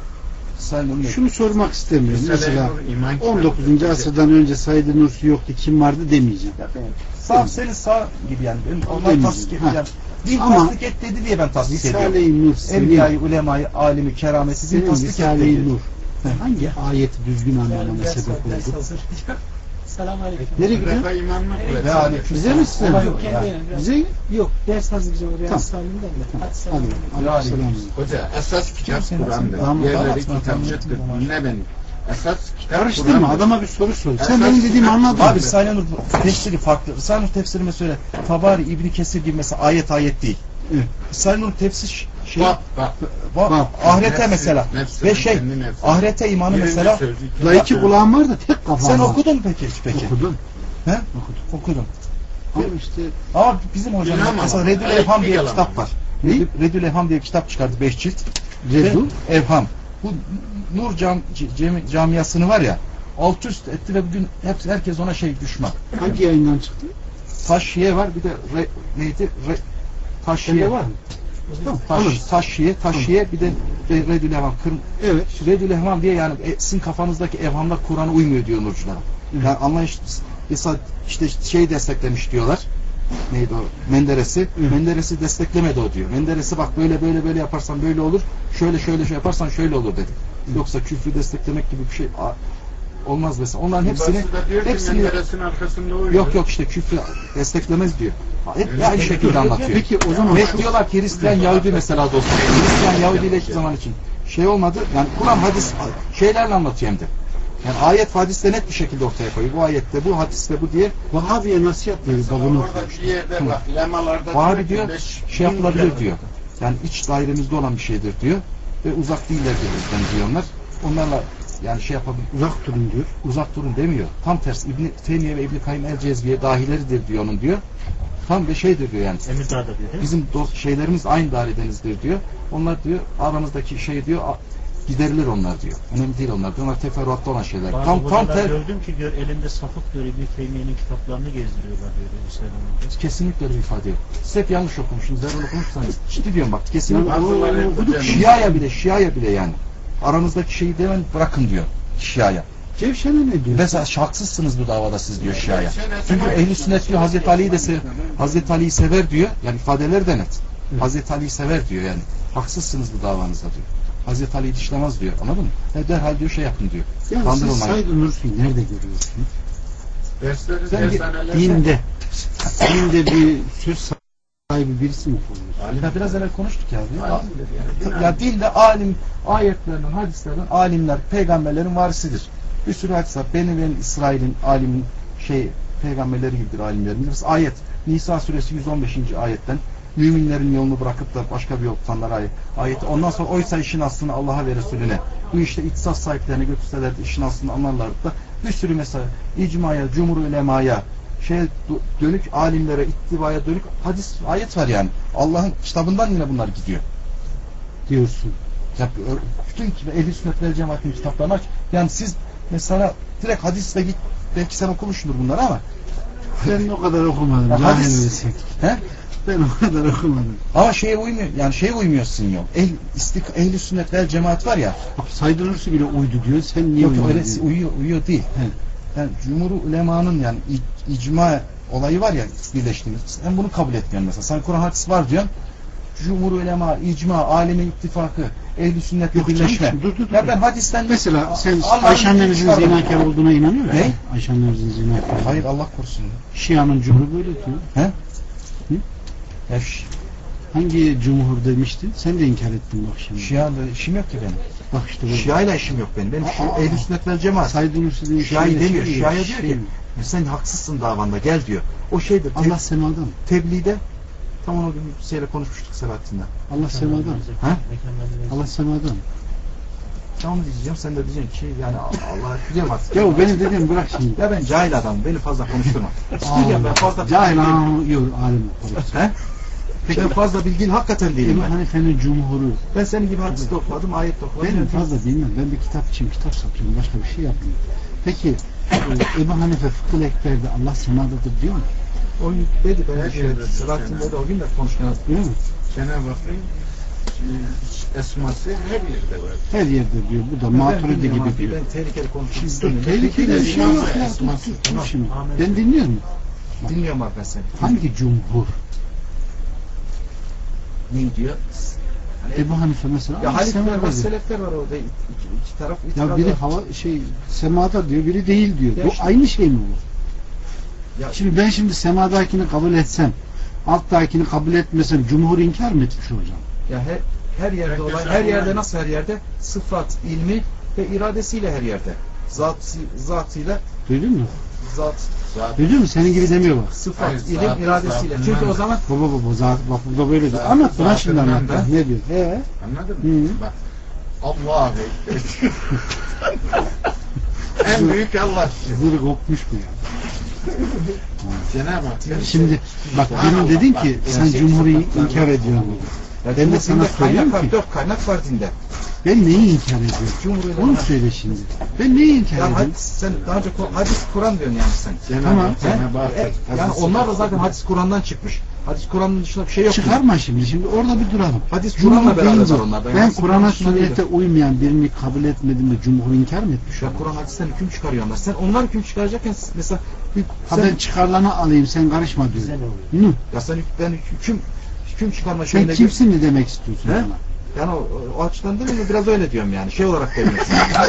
Şunu sormak istemiyorum. Mesela İman 19. asırdan önce Said Nursi yoktu, kim vardı demeyeceğim. Sağ senin sağ gibi yani. Benim Allah Demeyeceğim. tasdik et. Ha. Yani, din Ama tasdik et dedi diye ben tasdik ediyorum. Risale-i Nur senin, Enbiya-i, ulemayı, alimi, kerameti din senin tasdik et Risale-i dedi. Nur hangi ayeti düzgün anlamana sebep oldu? Selamünaleyküm. Nereye gidiyor? Mutlaka imanla kuvvet. Ve hani Bize mi size mi? Yok, kendine biraz. Bize Yok, ders hazırlayacağım oraya. Tamam. Salim'den de. Hadi hadi. selam. Aleykümselam. Hoca esas kitap Kimsenin Kur'an'dır. Tamam, Yerleri dağıtma, kitapçıktır. tamam. Dinle beni. Esas kitap Karıştırma, Kur'an'dır. adama bir soru sor. Sen Esas benim dediğimi anladın Abi mı? Risale-i Nur tefsiri farklı. Risale-i Nur tefsiri mesela Tabari, İbn-i Kesir gibi mesela ayet değil. Evet. Risale-i Nur tefsir şey Bak. Bak. ahirete Nefsi- mesela nefsi- ve şey kendi nefsi. ahirete imanı Birinci mesela sözü, ikinci La iki sözü. kulağım var da tek kafam sen var. okudun mu peki? Okudum. He? Okudum. Okudum. Ama işte Ama bizim hocam Bilemem mesela ama. Redül Evham diye bir Yalan. kitap var. Ne? Redül Evham diye bir kitap çıkardı 5 cilt. Redul. Ve Evham. Bu Nur camiasını var ya alt üst etti ve bugün herkes ona şey düşman. Hangi yayından çıktı? Taşiye var bir de Taşiye Sende var mı? Tamam. alırız. Taşiye bir de Redül Evham. Evet. Redül Evham diye yani sizin kafanızdaki evhamlar Kur'an'a uymuyor diyor nurculara. Yani anlayış mesela işte şeyi desteklemiş diyorlar. Neydi o? Menderes'i. Menderes'i desteklemedi o diyor. Menderes'i bak böyle yaparsan böyle olur. Şöyle yaparsan şöyle olur dedi. Yoksa küfrü desteklemek gibi bir şey olmaz mesela. Onların hepsini Menderes'in arkasında uyuyor. yok işte küfrü desteklemez diyor. Hep aynı şekilde anlatıyor. Peki o zaman Ve diyorlar ki Hristiyan Yahudi mesela dostum. Hristiyan Yahudi ile hiçbir zaman için şey olmadı. Yani Kur'an hadis şeylerle anlatıyor hem de. Yani ayet hadiste net bir şekilde ortaya koyuyor. Bu ayette bu, hadiste bu diye. Vahabiye nasihat veriyor babunu. Orada bir yerde bak, lemalarda Vahabi diyor, beş şey yapılabilir bin diyor. Yani iç dairemizde olan bir şeydir diyor. Ve uzak değiller bizden diyor onlar. Onlarla yani şey yapabilir. Uzak durun diyor. Uzak durun demiyor. Tam tersi İbn-i Teymiye ve İbn-i Kayyim el-Cezviye dahileridir diyor onun diyor. Tam bir şeydir diyor yani. Emirdağ'da diyor değil mi? Bizim şeylerimiz aynı dairedenizdir diyor. Onlar diyor aramızdaki şey diyor giderilir onlar diyor. Önemli değil onlar diyor. Onlar teferruatta olan şeyler. Bazı Tam hocalar gördüm ki elinde sapık diyor İbn-i Teymiye'nin kitaplarını gezdiriyorlar diyor. kesinlikle öyle bir ifade yok. Siz hep yanlış okumuşsunuz. Zerrel okumuşsanız. Ciddi diyorum bak. Kesinlikle. Bazıları okuduk. Şia'ya bile yani. Aranızdaki şeyi de hemen bırakın diyor. Şia'ya. Cevşen'e ne diyor? Mesela haksızsınız bu davada siz diyor Şia'ya. Çünkü Ehl-i Sünnet diyor Hazreti Ali'yi de Hazreti Ali'yi sever diyor. Yani ifadeler de net. Hazreti Ali'yi sever diyor yani. Haksızsınız bu davanızda diyor. Hazreti Ali'yi dışlamaz diyor. Anladın mı? Derhal diyor şey yapın diyor. Yani siz Kandırılmayın. Said Nursi'yi nerede görüyorsunuz? Dersleri, Dinde bir söz sahibi birisi mi konuyor? Ya biraz evvel konuştuk ya. Ya dinde alim, ayetlerden, hadislerden alimler, peygamberlerin varisidir. Bir sürü hadis var. Benim İsrail'in alimin peygamberleri gibidir alimlerin. Mesela ayet. Nisa suresi 115. ayetten müminlerin yolunu bırakıp da başka bir yol tutanlar ayet. Ondan sonra oysa işin aslını Allah'a ve Resulüne bu işte ihtisas sahiplerine götürselerdi işin aslını anlarlardı da bir sürü mesela icmaya, cumhur ulemaya dönük alimlere, ittibaya dönük hadis, ayet var yani. Allah'ın kitabından yine bunlar gidiyor. Diyorsun. Ya, bütün Ehl-i Sünnet vel Cemaat'in kitaplarını aç. Yani siz mesela direkt hadisle git, belki sen okumuşsundur bunları ama Ben o kadar okumadım. Ya Cahil hadis- versek. he? Ben o kadar okumadım. Ama şeye uymuyor. Yani şeye uymuyorsun yok. Ehl-i Sünnet vel Cemaat var ya. Bak Said Nursi bile uydu diyor. Sen niye Yok uydun öyle diyor. uyuyor değil. He. Yani cumhur ulemanın yani icma olayı var ya birleştiğimiz. Sen bunu kabul etmiyorsun mesela. Sen Kur'an hadis var diyorsun. Cumhur ulema, icma, alemi ittifakı, ehl-i sünnetle Yok birleşme. canım, dur. Ya ben hadisten Mesela sen Allah'ın Ayşe annemizin çıkardım. zinakar olduğuna inanıyor musun? Ne? Ayşe annemizin zinakar. Hayır Allah korusun. Şia'nın cumhuru böyle diyor. He? Hı? Ya Hangi cumhur demiştin? Sen de inkar ettin bak şimdi. Şia'yla işim yok ki benim. Bak işte bu. Şia'yla işim yok benim. Benim Ehl-i Sünnet vel Cemaat. Saydığın sizin Şia'yı demiyor. Şia'ya diyor ki sen haksızsın davanda gel diyor. O şeyde Allah semadan. tebliğde tam onu bir şeyle konuşmuştuk Selahattin'le. Allah semadan. Ha? Allah semadan. Tamam diyeceğim sen de diyeceksin ki yani Allah biliyorum artık. Ya benim dediğim bırak şimdi. Ya ben cahil adamım. Beni fazla konuşturma. Diyeceğim ben fazla cahil bilgili- ha yok alim. He? Ben fazla bilgili hakikaten değilim Ebu ben. Hanife'nin cumhuru. Ben senin gibi hadis de okumadım, ayet de okumadım. Benim fazla bilmem. Ben bir kitapçıyım. Kitap satıyorum. Başka bir şey yapmıyorum. Peki Ebu Hanife Fıkhı Ekber'de Allah semadadır diyor mu? O dedi ben Her şey, yerde Selahattin dedi o gün de konuşken Değil mi? Cenab-ı Hakk'ın esması her yerde var. Her yerde diyor. Bu da Maturidi gibi diyor. Ben tehlikeli konuşmak Şimdi istemiyorum. tehlikeli bir şey yok ya. Dur şimdi. Ben dinliyorum. Dinliyorum abi ben seni. Hangi cumhur? Ne diyor? Ebu Hanife mesela. Ya Allah Halifler semada var, diyor. Selefler var orada. İki taraf Ya itiraz biri var. hava semada diyor, biri değil diyor. Ya Bu işte- aynı şey mi bu? Ya, Şimdi ben şimdi semadakini kabul etsem, alttakini kabul etmesem cumhur inkar mı etmiş olacağım? ya her yerde Herkes olan, her yerde aynı. nasıl her yerde? Sıfat, ilmi ve iradesiyle her yerde. Zatıyla Duydun mu? zat, Duydun mu? Senin gibi demiyor bak. sıfat, Hayır, ilim, zat- iradesiyle. zatından- Çünkü o zaman Baba bak burada böyle diyor. Zaten- Anlat bana şimdi zatından anlat. da- Ne diyor? Anladın mı? Hı. Bak. Allahu Ekber. En büyük Allah. Zırı kopmuş bu ya. Cenab-ı Hak. Şimdi bak demin dedin ki sen cumhuru inkar ediyorsun. ya Ben de sana dinde söylüyorum kaynak ki- var, 4 kaynak var dinde. Ben neyi inkar ediyorum? Cumhuriyet Onu olarak- söyle şimdi. Ben neyi inkar Ya ediyorum? sen daha önce hadis Kur'an diyorsun yani sen. Cenab-ı Tamam. Hak. Cenab-ı Hak. Yani onlar da zaten hadis Kur'an'dan çıkmış. Hadis Kur'an'ın dışında bir şey yok. Çıkarma şimdi. Şimdi orada bir duralım. Hadis Cumhur Kur'an'la beraber deyince var onlar. ben Hadis Kur'an'a Kur'an dışında sünnete değilim. uymayan birini kabul etmedim de cumhur inkar mı etmiş? Ya Kur'an hadisten hüküm çıkarıyor onlar. Sen onlar hüküm çıkaracakken mesela Ha ben çıkarlarını alayım sen karışma diyor. Güzel oluyor. Hı. ya sen ben hüküm çıkarma Sen şeyine kimsin mi demek istiyorsun He? bana? yani o açıdan değil mi? Biraz öyle diyorum yani. Şey olarak demiyorum.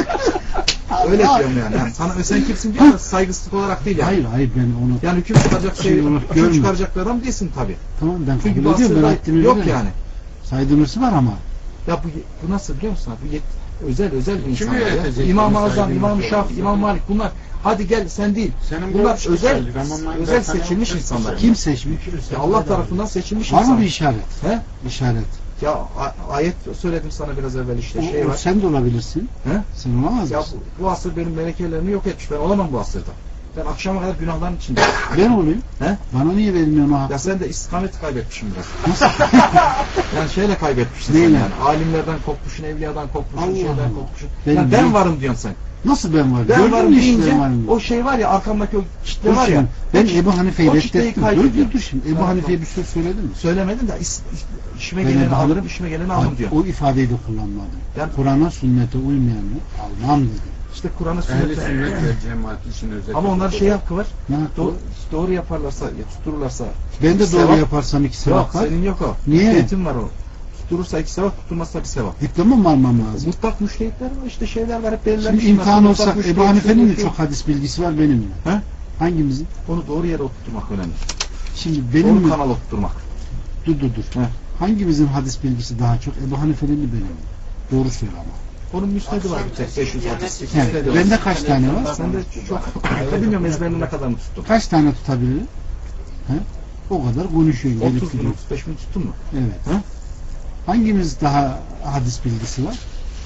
öyle diyorum yani. Sana sen kimsin diyor da saygısızlık olarak değil yani. Hayır ben onu Yani hüküm çıkaracak Şey olarak hüküm görmüyorum. çıkaracak bir adam değilsin tabii. tamam ben Çünkü kabul bu ediyorum ben aslında haddimi yok veririm. yani. Saydırması var ama. Ya bu nasıl biliyor musun? Bu özel bir insan. yönetecek? İmam-ı Bunu Azam, saydırmak İmam-ı zorunda. Şafii, İmam Malik bunlar. Hadi gel sen değil. Senin Bunlar böyle özel çıkacak ama özel ben seçilmiş sana- insanlar. Kim seçmiş? Ya Allah tarafından seçilmiş Var mı insan. bir işaret? He? İşaret. Ya ayet söyledim sana biraz evvel işte şey O var. sen de olabilirsin. He? Sen olamaz Ya mısın? bu asır benim melekelerimi yok etmiş. Ben olamam bu asırda. Ben akşama kadar günahların içinde. Ben olayım. He? Bana niye vermiyorsun o hakkı? Ya sen de istikameti kaybetmişsin biraz. Yani şeyle kaybetmişsin Neyle? sen yani. Alimlerden kopmuşsun, evliyadan kopmuşsun, Allah şeyden Allah. kopmuşsun. Benim Ya ben değil. varım diyorsun sen. Nasıl ben varım? Ben Gördün varım mü işte deyince ben varım? o şey var ya arkamdaki o kitle Dur var ya. şimdi, ben Ebu Hanife'yi o kitleyi reddettim. Dur kaybediyorum. dur şimdi. Ebu Tamam, Hanife'ye bir söz söyledin mi? Söylemedim de işime Ben geleni Ebu alırım, Hanif- işime geleni alırım diyor. O ifadeyi de kullanmadım. Yani- Kur'an'a sünnete uymayanı almam dedim. İşte Kur'an'ı Ehli sünnete. sünnet ve cemaat için özel. Ama onlar şey hakkı var. Ne yaptı? Doğru yaparlarsa, tuttururlarsa. Ben de iki doğru sevap. yaparsam iki sevap Yok var. senin yok o. Niye? Müştehitin var o. Tutturursa 2 sevap, tutturmazsa 1 sevap. Diploma mı almam lazım? Mutlak müştehitler var işte şeyler var hep belirlenmiş. Şimdi imtihan Mutlak olsak müştehit, Ebu Hanife'nin de müştehit çok hadis bilgisi var benim ya. He? Hangimizin? Onu doğru yere oturtmak önemli. Şimdi benim Doğru mi? kanala oturtmak. Dur. He. Hangimizin hadis bilgisi daha çok? Ebu Hanife'nin mi benim mi? Doğru söyle ama. Onun müsnedi var bir tek 500 hadis. He, Müsnedi var. bende kaç tane var? Sende çok. Bilmiyorum ezberine ne kadar mı tuttun? Kaç tane tutabilirim? He? O kadar konuşuyorum. 30 gelip bin, gidiyorum. 35 bin tuttun mu? Evet. He? Hangimiz daha hadis bilgisi var?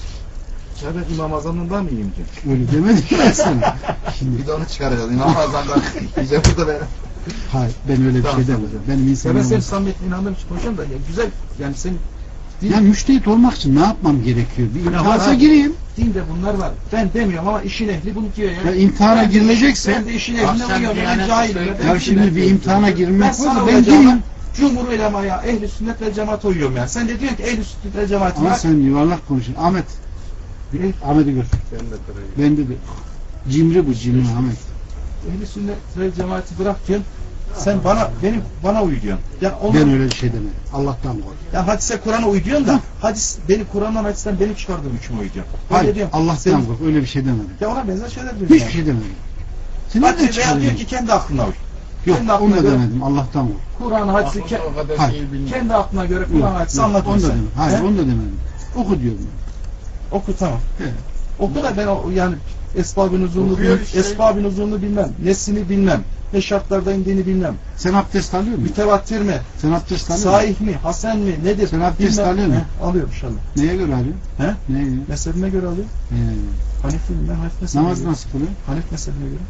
Ya ben İmam Azam'dan mı iyiyim diyor. Öyle demedik ben sana. Şimdi, Bir de onu çıkaracağız. İmam Azam'dan. Bize burada ben. hayır ben öyle bir Tamam, şey tamam. demedim. Benim Ya insanım ben senin olmaz. samimiyetine inandığım için konuşuyorum da ya güzel yani senin Ya müştehit olmak için ne yapmam gerekiyor? Bir var imtihana abi. gireyim. dinde bunlar var. Ben demiyorum ama işin ehli bunu diyor ya. Ya imtihana Ben de- girilecekse- Ben de işin ehline Akşam uyuyorum. Ben Diyanet cahilim. İşleri- Ben Ya şimdi bir imtihana Ben girmek sana varsa ben uyacağım. gireyim. Cumhur ulemaya, ehli sünnet ve cemaate uyuyorum yani. Sen de diyorsun ki ehli sünnet ve cemaat Ama var. sen yuvarlak konuşuyorsun. Ahmet. Ahmet'i gör. Ben de durayım. Bende de. Cimri bu cimri Ahmet. Ehli sünnet ve cemaati bırak diyorsun. Sen bana uy diyorsun. Yani Ben öyle bir şey demedim. Allah'tan kork. ya hadise Kur'an'a uy diyorsun da hadis beni Kur'an'dan hadisten benim çıkardığım hükmü uy diyorsun. Öyle Hayır diyorum. Allah'tan Senin- kork. Öyle bir şey demedim. Ya ona benzer şeyler diyorsun. Hiçbir şey demedim. Sen nereden Hadise veya diyor çıkardın? ki kendi aklına uy. Yok kendi onu aklına da göre demedim. Allah'tan kork. Kur'an hadisi O kadar Hayır. şey bilmiyorum. kendi aklına göre Kur'an hadisi Onu da anlatıyorsun. demedim. Hayır onu da demedim. Oku diyorum. Oku tamam. Evet. Oku da ben yani esbab-ı nuzulunu Okuyor işte. esbab-ı nuzulunu bilmem. Nesini bilmem. Ne şartlarda indiğini bilmem. Sen abdest alıyor musun? Mütevatir mi? Sen abdest alıyor musun? Sahih mi? Hasen mi? Nedir? Sen abdest Bilmem. alıyor musun? He, alıyorum inşallah. Neye göre alıyorsun? He? Neye göre? Mezhebime göre alıyorum. Hanefiyim ben Hanef mezhebine Namaz göre. nasıl kılıyor? Hanef mezhebine göre.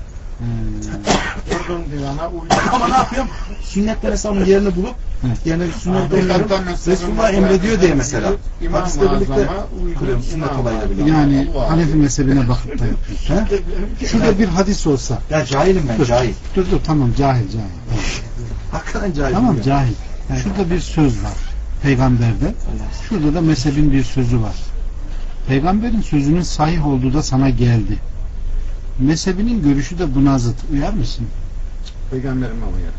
Vurdun divana uydun. Ama ne yapıyorum? Sünnetle mesela onun yerini bulup Evet. yerine sünnetle Ahmet uyuyorum. Hatta Resulullah emrediyor diye mesela. İmam-ı Hadiste birlikte Azam'a uydun. kılıyorum sünnet olayıyla birlikte. Yani Allah. Hanefi mezhebine bakıp da yapıyorsun. He? Şurada bir hadis olsa. Ya cahilim ben Dur, cahil. dur tamam cahil. Hakikaten cahilim. Tamam ya. cahil. Şurada bir söz var. Peygamberden. Şurada da mezhebin bir sözü var. Peygamberin sözünün sahih olduğu da sana geldi. Mezhebinin görüşü de buna zıt. Uyar mısın? Peygamberime uyarım.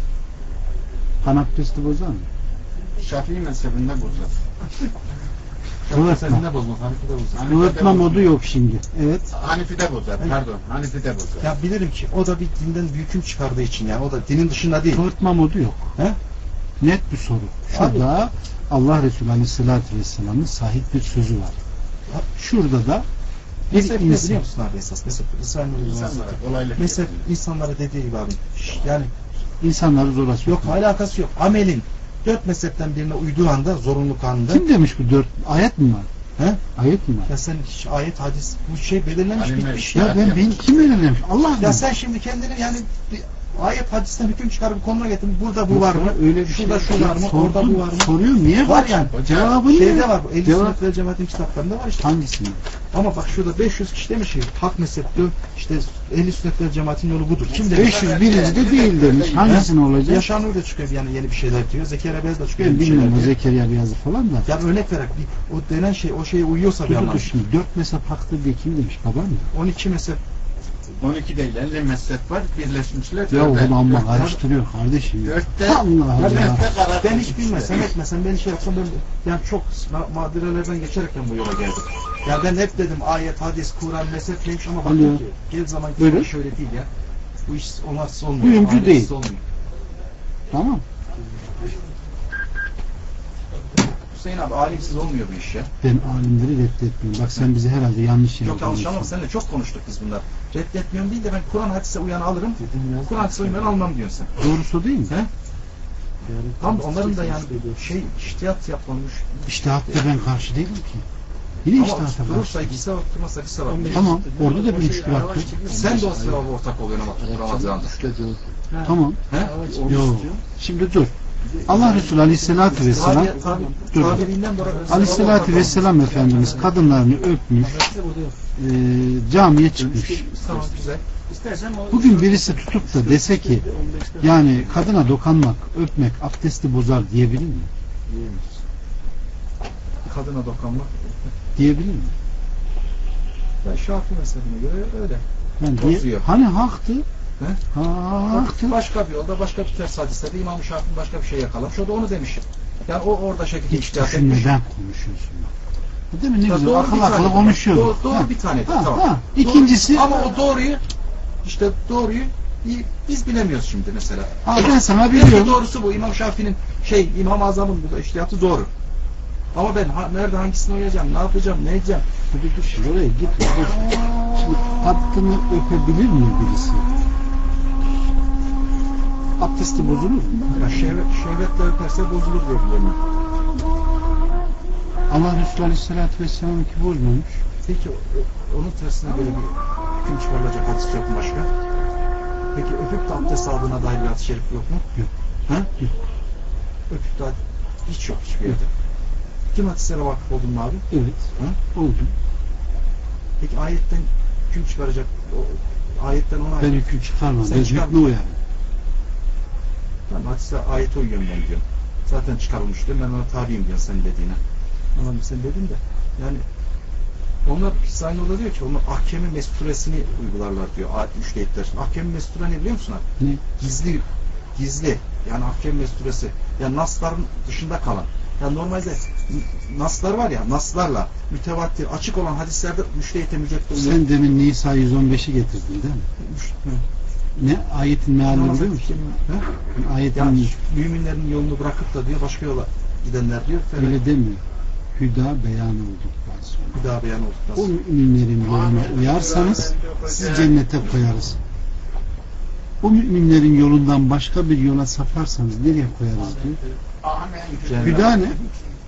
Kan abdesti bozar mı? Şafii mezhebinde bozar. Kıvırtma. Mezhebinde bozmaz. Hanefide bozmaz. Kıvırtma modu yok şimdi. Evet. Hanifi'de bozar. Pardon. Hanifi'de bozar. Ya bilirim ki o da bir dinden bir hüküm çıkardığı için yani o da dinin dışında değil. Kıvırtma modu yok. He? Net bir soru. Şurada Allah Resulü Aleyhisselatü Vesselam'ın sahih bir sözü var. Şurada da bir Mezhep ne biliyor insan. musun abi esas? Mezhep İnsanlara kolaylık Mezhep getiriyor. insanlara dediği gibi abi. Yani İnsanları zora yok sokuyor. alakası yok. Amelin 4 mezhepten birine uyduğu anda zorunluluk anında. Kim demiş bu 4 ayet mi var? He? Ayet mi var? Ya sen hiç ayet hadis bu şey belirlenmiş Alimler bitmiş işte. ya. Ya ben kim öğrenmiş? Allah Ya bilir. sen şimdi kendini yani bir ayet hadisten hüküm çıkarıp konuna getirin. Burada bu var mı? Öyle bir Şurada şey. şu var mı? Sordum, Orada bu var mı? Soruyorum niye Var var? yani. Cevabı ne? Şeyde var bu. Ehl-i Cevap Sünnet ve Cemaat'in kitaplarında var işte. hangisini? Ama bak şurada 500 kişi demiş ki hak mezhep diyor. İşte Ehl-i Sünnet ve Cemaat'in yolu budur. Kim demiş? 501. de değil demiş. Hangisine olacak? Yaşar Nur da çıkıyor yani yeni bir şeyler diyor. Zekeriya Beyaz da çıkıyor. Ben yeni bir şeyler bilmiyorum o diyor. Zekeriya Beyazı falan da. Yani örnek vererek bir, o denen şey o şeye uyuyorsa bir Dur anlam. şimdi 4 mezhep haktır diye kim demiş? Babam mı? 12 mezhep 12 değil 50 mezhep var. Birleşmişler. Ya dörde. oğlum amma karıştırıyor kardeşim. ya. Dörtte Allah Allah. dörtte karar ben hiç kılmışlar. bilmesem etmesem ben şey yapsam ben yani çok madirelerden geçerekten bu yola geldim. Yani ben hep dedim ayet, hadis, Kur'an, mezhep neymiş ama baktım Alo. ki gel zaman Buyurun. şöyle değil ya. Bu iş olmazsa olmuyor. Buyumcu Ailesiz değil. Olmuyor. Tamam. Hüseyin abi alimsiz olmuyor bu iş ya. Ben alimleri reddetmiyorum. Bak sen bizi herhalde yanlış yere Yok yanlış ama konuşuyorsun. seninle çok konuştuk biz bunlar. Reddetmiyorum değil de ben Kur'an hadise uyanı alırım. Kur'an hadise uyanı almam diyorsun sen. Doğrusu değil mi? He? Tam onların da yani şey iştihat yapmamış. İçtihatta ben karşı değilim ki. Yine Ama içtihata durursa karşı. iki sevap durmazsa bir sevap. Tamam. Orada da bir müşkül hakkı. Sen de o sevaba ortak oluyorsun ama Ramazan'da. Tamam. He? Yok. Şimdi dur. Allah Resulü Aleyhisselatü Vesselam dur. Aleyhisselatü Vesselam Efendimiz kadınlarını öpmüş, camiye çıkmış. Tamam güzel. Bugün birisi tutup da dese ki yani kadına dokanmak, öpmek abdesti bozar diyebilir mi? Kadına dokanmak. Diyebilir mi? Ben Şafii mezhebine göre öyle. Yani Bozuyor. hani haktı? He? Haktı. Başka bir yolda başka bir ters hadiste de İmam-ı Şafii başka bir şey yakalamış. O da onu demiş. Yani o orada şekilde Hiç iştihat etmiş. düşünmeden konuşuyorsun. Değil mi? Ne Ya güzel doğru akıl bir akıllı tane. konuşuyoruz. Doğru bir tane. Ha, Tamam. ha. İkincisi Ama o doğruyu işte doğruyu biz bilemiyoruz şimdi mesela. ben sana Belki biliyorum. doğrusu bu. İmam Şafii'nin İmam-ı Azam'ın bu da iştihatı doğru. Ama ben nerede hangisini uyacağım, ne yapacağım, ne edeceğim? Dur şimdi oraya gitme. Dur. Şimdi hattını öpebilir mi birisi? Abdesti bozulur mu? Ya şehvetle öperse bozulur diye biliyorum. Allah Resulü Aleyhisselatü Vesselam ki bozmamış. Peki onun tersine göre bir hüküm çıkarılacak hadis yok mu başka? Peki öpüp de abdest aldığına dair bir hadis-i şerif yok mu? Yok. Ha? Yok. Öpüp de hiç yok hiçbir yerde. Kim hadislere vakıf oldun mu abi? Evet. Ha? Oldu. Peki ayetten hüküm çıkaracak ayetten ona Ben hüküm çıkarmam. Sen Ben çıkar hükmü uyarım. Tamam hadise ayete uyuyorum ben diyorum. Zaten çıkarılmış diyorum. Ben ona tabiyim diyor senin dediğine. Anladım sen dedin de. Yani onlar Sainoğlu diyor ki onun ahkemi mesturesini uygularlar diyor. Müştehitler. Ahkemi mesture ne biliyor musun abi? Ne? Gizli. Yani ahkemi mesturesi. Yani nasların dışında kalan. Yani normalde naslar var ya, naslarla mütevatir, açık olan hadislerde müştehite mücadele uyuyor. Sen demin Nisa 115'i getirdin değil mi? Ne? Ayetin mealini Namaz biliyor musun? Ha? Ayetin Yani müminlerin yolunu bırakıp da diyor başka yola gidenler diyor. öyle demiyor. Hüda beyan olduktan sonra. Bir daha beyan olduktan O sonra. müminlerin yoluna uyarsanız sizi cennete koyarız. O müminlerin yolundan başka bir yola saparsanız nereye koyarız diyor. Cennet. Hüda ne?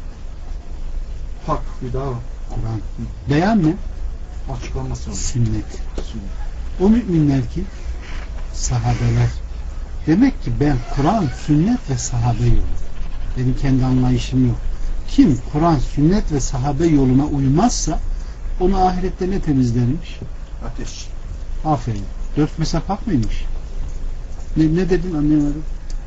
Hak, hüda var. Kur'an. Beyan ne? Açıklanması olur. Sünnet. O müminler ki sahabeler. Demek ki ben Kur'an, sünnet ve sahabe yolu. Benim kendi anlayışım yok. Kim Kur'an, sünnet ve sahabe yoluna uymazsa onu ahirette ne temizlenmiş? Ateş. Aferin. 4 mezhep hak mıymış? Ne dedin anlayamadım.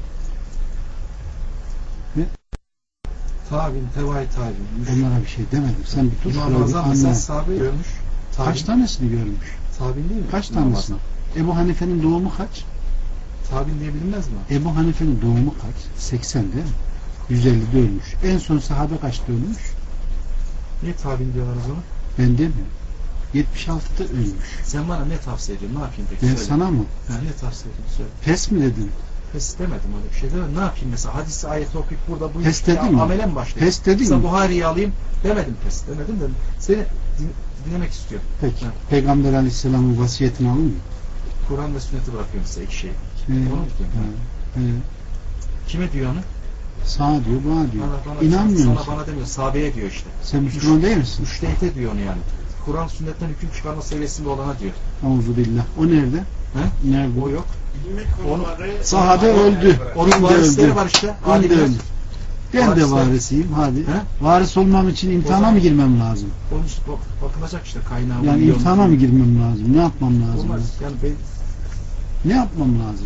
Tabin, tevai tabin. Onlara bir şey demedim. Sen bir tut. İmam-ı Azam mesela sahabe görmüş. Kaç tanesini görmüş? Tabin değil mi? Kaç İmam-ı tanesini? Azam. Ebu Hanife'nin doğumu kaç? Tabin diye bilinmez mi? Ebu Hanife'nin doğumu kaç? 80 değil mi? 150'de ölmüş. En son sahabe kaçta ölmüş? Niye tabin diyorlar o zaman? Ben demiyorum. 76'da ölmüş. Sen bana ne tavsiye ediyorsun? Ne yapayım peki? Ben Söyle. sana mı? Ha, ne tavsiye ediyorsun? Söyle. Pes mi dedin? Pes demedim öyle bir şey değil mi? Ne yapayım mesela? Hadisi ayeti okuyup burada bu Pes dedin mi? amele mi başlayayım? Pes dedin Mesela mi? Buhari'yi alayım demedim pes. Demedim de seni dinlemek istiyorum. Peki. Ha. Peygamber Aleyhisselam'ın vasiyetini alın mı? Kur'an ve sünneti bırakıyorum size iki şey. He. Onu mu diyorsun? He. Kime diyor onu? Sana diyor, bana diyor. Bana İnanmıyor sana musun? bana demiyor. Sahabeye diyor işte. Sen Müslüman değil misin? Müştehite diyor onu yani. Kur'an sünnetten hüküm çıkarma seviyesinde olana diyor. Euzubillah. O nerede? He? Nerede? O yok. Onu, Sahabe öldü. onun Din de varisleri öldü. var işte. Din de Alimler. öldü. Ben de Varisler. varisiyim. Hadi. He? Varis olmam için imtihana mı girmem lazım? Onun işte bakılacak işte kaynağı. Yani imtihana mı girmem lazım? Ne yapmam lazım? Olmaz. Yani ben, Ne yapmam lazım?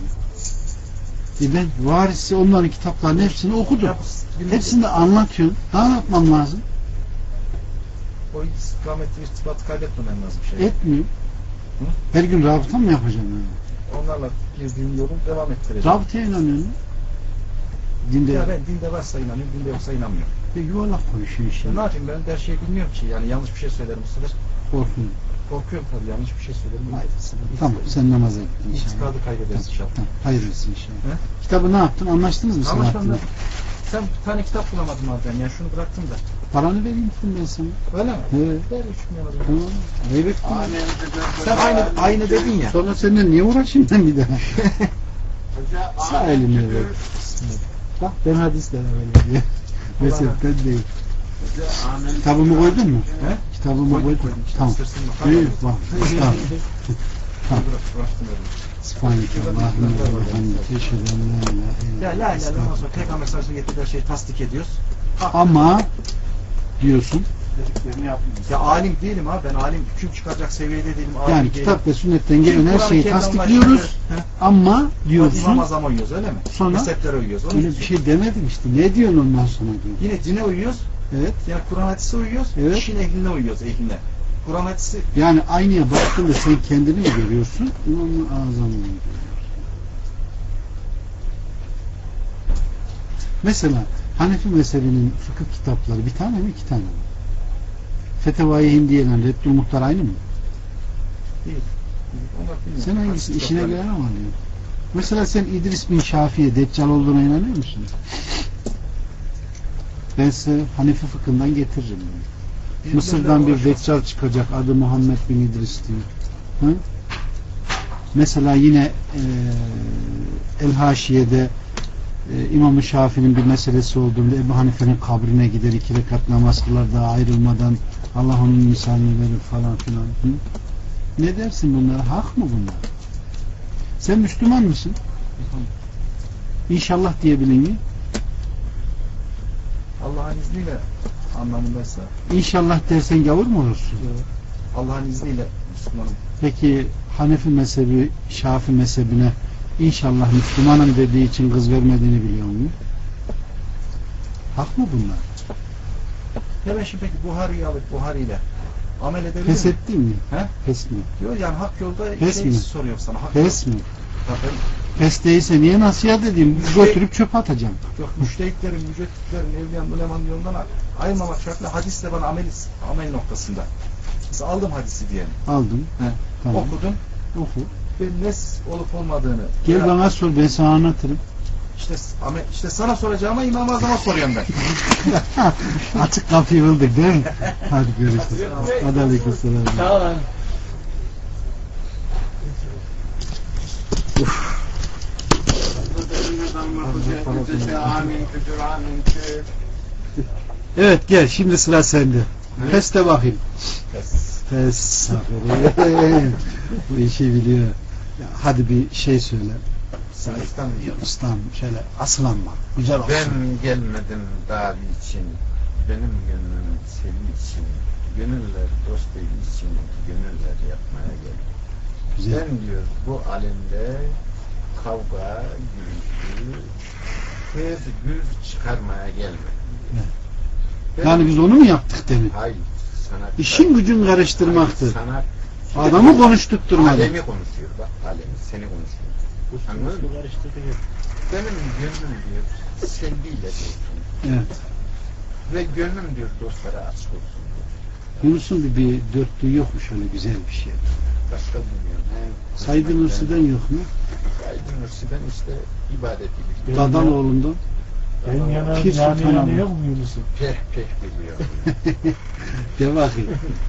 Ben varisi onların kitaplarının hepsini okudum. Hepsini de anlatıyorum. Daha ne yapmam lazım? o istikametli irtibatı kaybetmemen lazım şey. Etmiyor. Her gün rabıta mı yapacağım yani? Onlarla girdiğin yolun devam ettireceğim. Rabıtaya inanıyorum. Dinde Ya ben dinde varsa inanıyorum, dinde yoksa inanmıyorum. yuvarlak konuşuyor işte. Ya ne yapayım ben de her şeyi bilmiyorum ki. Yani yanlış bir şey söylerim bu sefer. Korkuyorum. Korkuyorum tabii yanlış bir şey söylerim. Tamam sen namaza git inşallah. İtikadı kaybederiz inşallah. Tamam, hayırlısı inşallah. He? Kitabı ne yaptın? Anlaştınız mı Anlaşmam Selahattin'le? ben. Sen bir tane kitap bulamadım abi ben. Yani şunu bıraktım da. Paranı vereyim ben sana. Öyle mi? Evet. Ver 3 milyon alırım. Tamam. Evet. Sen aynı dedin ya. Sonra seninle niye uğraşayım ben bir daha? Sağ elini ver. Bak ben hadislere böyle diye. Mezhepten değil. Kitabımı koydun mu? He? Kitabımı koydun. Tamam. İstersen bak. Büyük bak. Tamam. Bıraktım öyle. Subhanallah'ın teşekkür Ya la ilahe illallah ondan sonra peygamber mesajını getirdiği şeyi tasdik ediyoruz. Ama diyorsun Ya alim değilim abi ben alim hüküm çıkaracak seviyede değilim. Alim yani değilim. kitap ve sünnetten gelen her Kur'an-ı şeyi Kerim'den tasdikliyoruz başlıyor. He. ama İmam diyorsun Azam'a uyuyoruz öyle mi? Sonra? Mezheplere uyuyoruz. Onun öyle için. bir şey demedim işte. Ne diyorsun ondan sonra diyor. Yine dine uyuyoruz. Evet. Yani Kur'an hadise uyuyoruz. Evet. İşin ehline uyuyoruz ehline. Kur'an hadisi Yani aynaya baktığında sen kendini mi görüyorsun? İmam-ı Azam'ı mı görüyorsun? Mesela Hanefi mezhebinin fıkıh kitapları bir tane mi iki tane mi? Fetevai Hindiye'yle Reddül Muhtar aynı mı? değil. Onlar bilmiyorum. Sen hangisi Hadis işine kitapları. göre ama diyor. Mesela sen İdris bin Şafi'ye Deccal olduğuna inanıyor musun? Ben size Hanefi fıkhından getiririm. Diyor. Mısır'dan bir Deccal çıkacak adı Muhammed bin İdris diyor. Hı? Mesela yine El-Haşiye'de İmam-ı Şafii'nin bir meselesi olduğunda Ebu Hanife'nin kabrine gider 2 rekat namaz kılar daha ayrılmadan Allah onun misalini verir falan filan. Hı? Ne dersin bunlara? Hak mı bunlar? Sen Müslüman mısın? İnşallah diyebilir miyim? Allah'ın izniyle anlamındaysa İnşallah dersen gavur mu olursun? Allah'ın izniyle Müslümanım. Peki Hanefi mezhebi Şafii mezhebine İnşallah Müslümanım dediği için kız vermediğini biliyor muyum? Hak mı bunlar? Hemen şimdi peki Buhari'yi alıp Buhari'yle amel edebilir Pes mi? ettin mi? He? Pes mi? Diyor yani hak yolda Pes şey mi? soruyorum sana. Hak Pes mi? yol. Ya Pes değilse niye nasihat edeyim? Götürüp çöpe atacağım. yok müştehitlerin, mücedditlerin, evliyanın, ulemanın yolundan ayırmamak şartıyla hadisle bana amel noktasında. Mesela aldım hadisi diyelim. Aldım. He. Tamam. Okudun. Oku. ve ne olup olmadığını. Gel bana sor, ben sana anlatırım. İşte sana soracağıma İmam-ı Azam'a soruyorum ben. Açık kapıyı bulduk değil mi? Hadi görüşürüz. Hadi aleykümselam. Sağ olun. Evet gel, şimdi sıra sende. Pes de bakayım. Pes. Aferin. Bu işi biliyor. Ya, hadi bir şey söyle. Ustam şöyle aslanma. Güzel olsun. Ben gelmedim davi için, benim gönlüm senin için, gönüller dostu için, gönüller yapmaya geldim. Güzel. Ben diyor bu alemde kavga, gürültü, tez güz çıkarmaya gelmedim. Evet. Ben- Yani biz onu mu yaptık demin? Hayır, sanat. İşin gücün karıştırmaktır. Sanat. Adamı konuşturtturmadı. Alemi konuşuyor bak, alemi seni konuşuyor. Anladın mı? Benim gönlüm diyor sevgiyle olsun. Evet. Ve gönlüm diyor dostlara açık olsun. Yunus'un bir dörtlüğü yok mu şöyle güzel bir şey? Başka bilmiyorum. Said Nursi'den yok mu? Said Nursi'den işte ibadeti biliyor. Dadanoğlu'ndan. Ben yana Pir yani Sultan yana Hamdi. yok mu Yunus'un? Peh peh biliyor. De bakayım.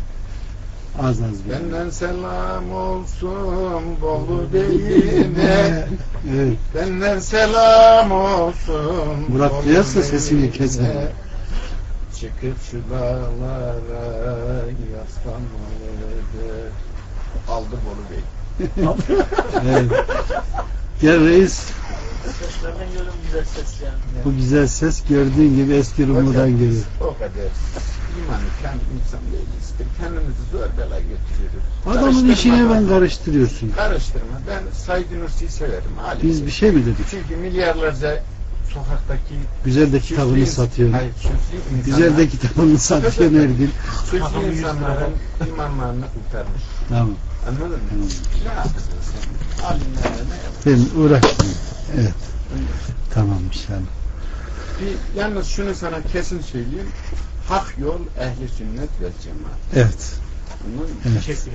Az az bir. Benden selam olsun Bolu Bey'ime. Evet. Benden selam olsun Murat Bolu duyarsa sesini Bey'ime. keser. Çıkıp şu dağlara yaslanmalıdır. Aldı Bolu Bey. Evet. Gel reis. Seslerden geliyor güzel ses yani. Bu güzel ses gördüğün gibi eski Rumlu'dan geliyor. O kadar imanı kendi insan değiliz. Kendimizi zor bela getiriyoruz. Adamın işini hemen karıştırıyorsun. Karıştırma. Ben Said Nursi'yi severim. Ali. Biz bir şey mi dedik? Çünkü milyarlarca sokaktaki Güzel de kitabını satıyor. Hayır, süslü insanlar, Güzel de kitabını satıyor her gün. süslü insanların imanlarını kurtarmış. Tamam. Anladın mı? Tamam. Ne yapacağız sen? Alimlerle ne yapacağız? Ben uğraşmıyorum. Evet. Tamam inşallah. Yalnız şunu sana kesin söyleyeyim. Hak yol ehli sünnet ve cemaat. Evet. Anladın mı? Evet. Teşekkür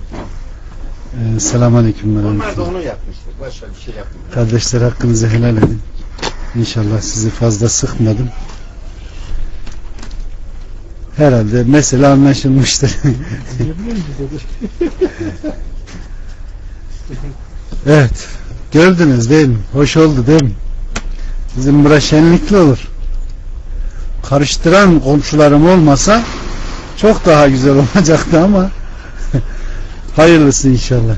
ederiz. Selamun Onlar da aleyküm. onu yapmıştır. Başka bir şey yapmıyor. Kardeşler hakkınızı helal edin. İnşallah sizi fazla sıkmadım. Herhalde mesele anlaşılmıştır. Evet. Gördünüz değil mi? Hoş oldu değil mi? Bizim bura şenlikli olur. Karıştıran komşularım olmasa çok daha güzel olacaktı ama hayırlısı inşallah.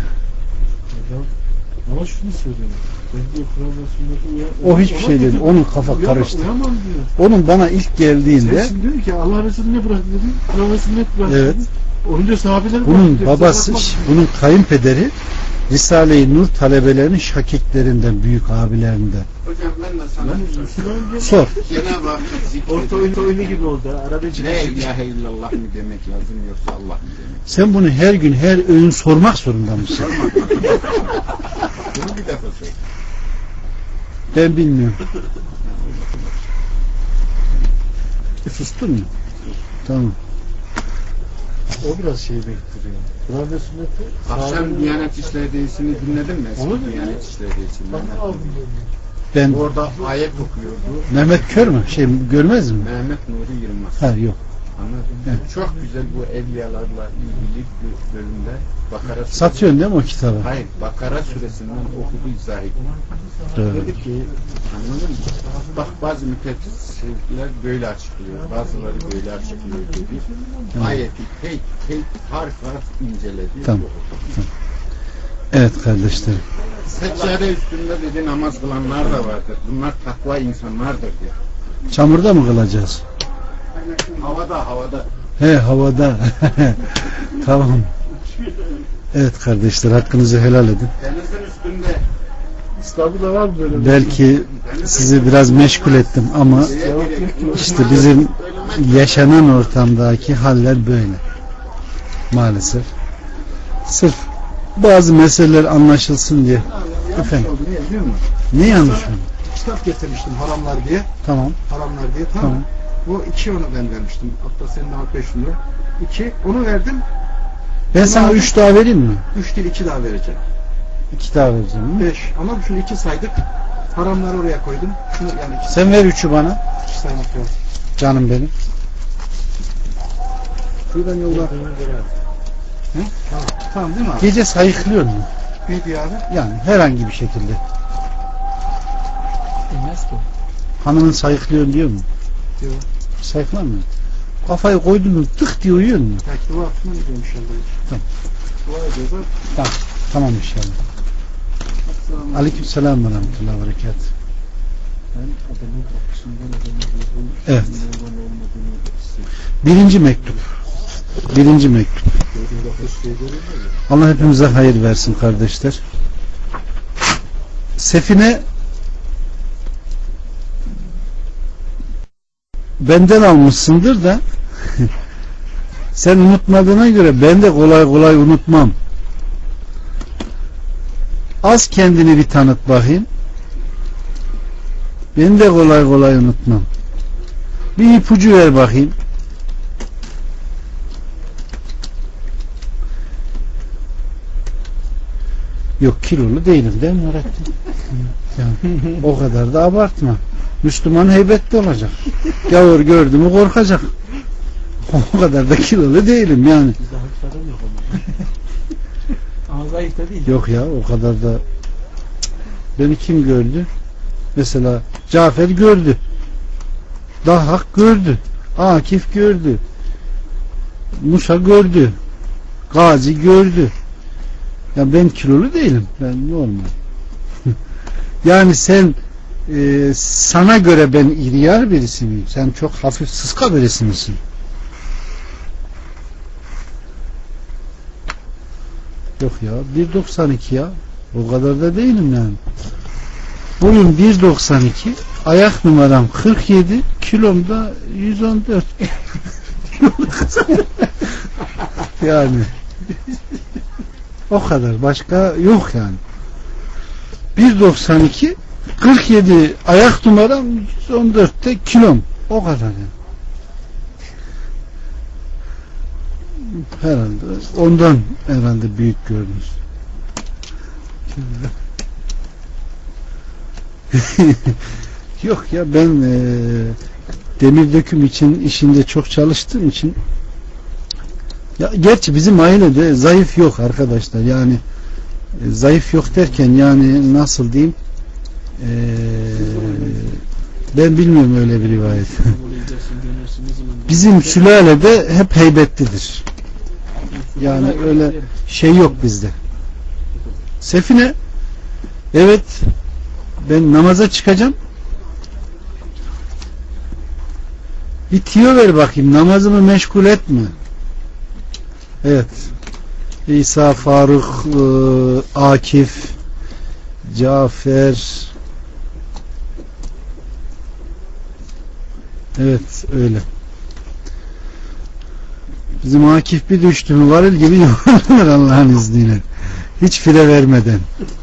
Ama şunu söyleyeyim. Ben diyor Kur'an ve sünneti O hiçbir şey değil. Onun kafa karıştı. Uyamam diyor. Onun bana ilk geldiğinde Sen diyor ki Allah Resulü ne bıraktı dedi. Kur'an ve sünnet bıraktı Evet. dedi. Onu diyor sahabeler bunun bıraktı diyor. babası, Bize bırakmaz. bunun kayınpederi Risale-i Nur talebelerinin şakiklerinden, büyük abilerinden. Hocam ben de sana bir soru sorayım. Sor. Cenab-ı Hakk'ı Orta oyunu gibi oldu. Arada Ne ilahe illallah mı demek lazım yoksa Allah mı demek? Sen bunu her gün, her öğün sormak zorunda mısın? Bunu bir defa sor. Ben bilmiyorum. Sustun mu? Tamam. O biraz şey bektiriyor. Kur'an ve sünneti Akşam Diyanet İşleri Değişini dinledin mi? Eski Onu Diyanet İşleri Değişini. Bak aldım Ben Orada ayet okuyordu. Mehmet Kör mü? Görmez mi? Mehmet Nuri Yılmaz. Ha yok. Anladın mı? Evet. Çok güzel bu evliyalarla ilgili bir bölümde Bakara suresi. Satıyorsun değil mi o kitabı? Hayır, Bakara suresinden okudu izah ediyor. Evet. Dedi ki, anladın mı? Bak bazı müfessirler böyle açıklıyor, bazıları böyle açıklıyor dedi. Evet. Ayeti tek harf inceledi. Tamam. Evet kardeşlerim. Seccade üstünde dedi namaz kılanlar da vardır. Bunlar takva insanlardır diyor. Çamurda mı kılacağız? Havada. He havada. Tamam. Evet kardeşler hakkınızı helal edin. Denizin üstünde. İstanbul'da var mı böyle? Belki sizi biraz meşgul ettim ama işte bizim yaşanan ortamdaki haller böyle. Maalesef. Sırf bazı meseleler anlaşılsın diye. Efendim. Niye biliyor musun? Ne yanlış mı? Kitap getirmiştim haramlar diye. Tamam. Haramlar diye. Tamam. Tamam. O 2 onu ben vermiştim. Hatta senin daha 5 lira. 2 onu verdim. Ben sana 3 daha vereyim mi? 3 değil 2 daha vereceğim. 2 daha vereceğim. 5. Ama şunu 2 saydık. Haramları oraya koydum. Şunu yani 2 Sen ver 3'ü bana. saymak lazım. Canım benim. Buradan yolda. Tamam değil mi abi? Gece sayıklıyor mu? Ne diyor abi? Yani herhangi bir şekilde. Bilmez ki. Hanımın sayıklıyor diyor mu? Diyor. Sayıklamıyor. Kafayı koydun mu tık diye uyuyor mu? Belki dua atma ne diyor inşallah. Tamam. Dua ediyoruz abi. Tamam inşallah. Aleykümselam ve rahmetullahi ve berekatuhu. Evet. Birinci mektup. Allah hepimize hayır versin kardeşler. Sefine benden almışsındır da sen unutmadığına göre ben de kolay kolay unutmam. Az kendini bir tanıt bakayım. Ben de kolay kolay unutmam. Bir ipucu ver bakayım. Yok, kilolu değilim değil mi Nurettin? Yani, o kadar da abartma. Müslüman heybetli olacak. Gavur gördü mü korkacak. O kadar da kilolu değilim yani. Bizde hafiflerden yok ama. Ama zayıf da değil. Yok ya, o kadar da. Beni kim gördü? Mesela Cafer gördü. Dahhak gördü. Akif gördü. Musa gördü. Gazi gördü. Ya ben kilolu değilim. Ben normal. Yani sen sana göre ben iriyar birisi miyim? Sen çok hafif sıska birisi misin? Yok ya, 1.92 ya. O kadar da değilim yani. Boyum 1.92, ayak numaram 47, kilom da 114. Yani o kadar, başka yok yani. 1.92, 47 ayak numaram, 114'te kilom. O kadar yani. Herhalde ondan herhalde büyük gördünüz. Yok ya, ben demir döküm için işinde çok çalıştığım için, ya gerçi bizim ailede zayıf yok arkadaşlar, yani zayıf yok derken yani nasıl diyeyim, ben bilmiyorum öyle bir rivayet. Bizim sülalede hep heybetlidir. Yani öyle şey yok bizde. Sefine, evet, ben namaza çıkacağım. Bir tiyo ver bakayım, namazımı meşgul etme. Evet. İsa, Faruk, Akif, Cafer. Evet, öyle. Bizim Akif bir düştü mü varil gibi yorulur Allah'ın izniyle. Hiç fire vermeden.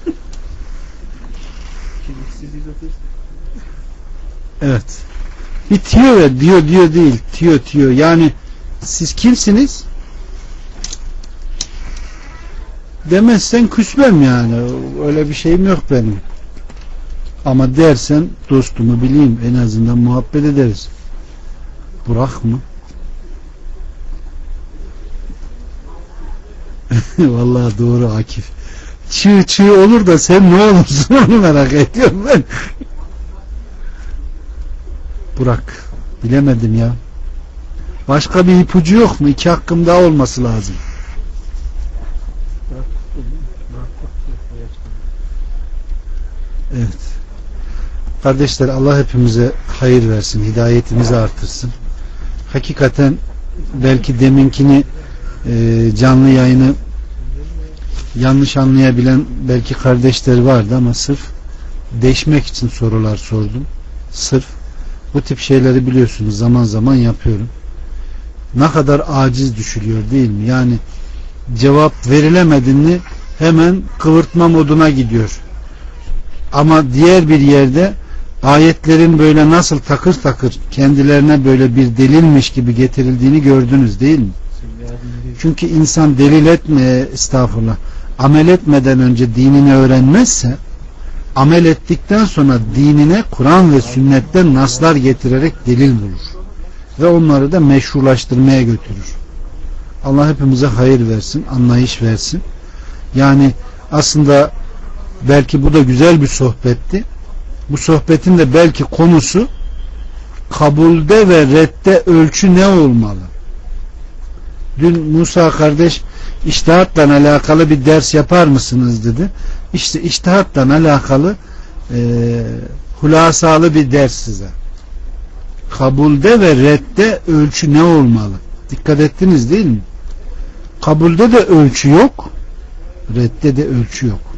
Evet. Bir tiyo ver. Diyor değil. Tiyo. Yani siz kimsiniz? Demezsen küsmem yani. Öyle bir şeyim yok benim. Ama dersen dostumu bileyim. En azından muhabbet ederiz. Burak mı? Vallahi doğru Akif. Çığ olur da sen ne olursun onu merak ediyorum ben. Burak. Bilemedim ya. Başka bir ipucu yok mu? 2 hakkım daha olması lazım. Evet. Kardeşler, Allah hepimize hayır versin. Hidayetimizi artırsın. Hakikaten belki deminkini canlı yayını yanlış anlayabilen belki kardeşler vardı ama sırf deşmek için sorular sordum. Sırf bu tip şeyleri biliyorsunuz zaman zaman yapıyorum. Ne kadar aciz düşülüyor değil mi? Yani cevap verilemedi mi hemen kıvırtma moduna gidiyor. Ama diğer bir yerde ayetlerin böyle nasıl takır takır kendilerine böyle bir delilmiş gibi getirildiğini gördünüz değil mi? Çünkü insan delil etmeye, estağfurullah, amel etmeden önce dinini öğrenmezse, amel ettikten sonra dinine Kur'an ve sünnetten naslar getirerek delil bulur ve onları da meşrulaştırmaya götürür. Allah hepimize hayır versin, anlayış versin. Yani aslında belki bu da güzel bir sohbetti. Bu sohbetin de belki konusu kabulde ve redde ölçü ne olmalı? Dün Musa kardeş içtihatla alakalı bir ders yapar mısınız dedi. İşte içtihatla alakalı hulasalı bir ders size. Kabulde ve redde ölçü ne olmalı? Dikkat ettiniz değil mi? Kabulde de ölçü yok, redde de ölçü yok.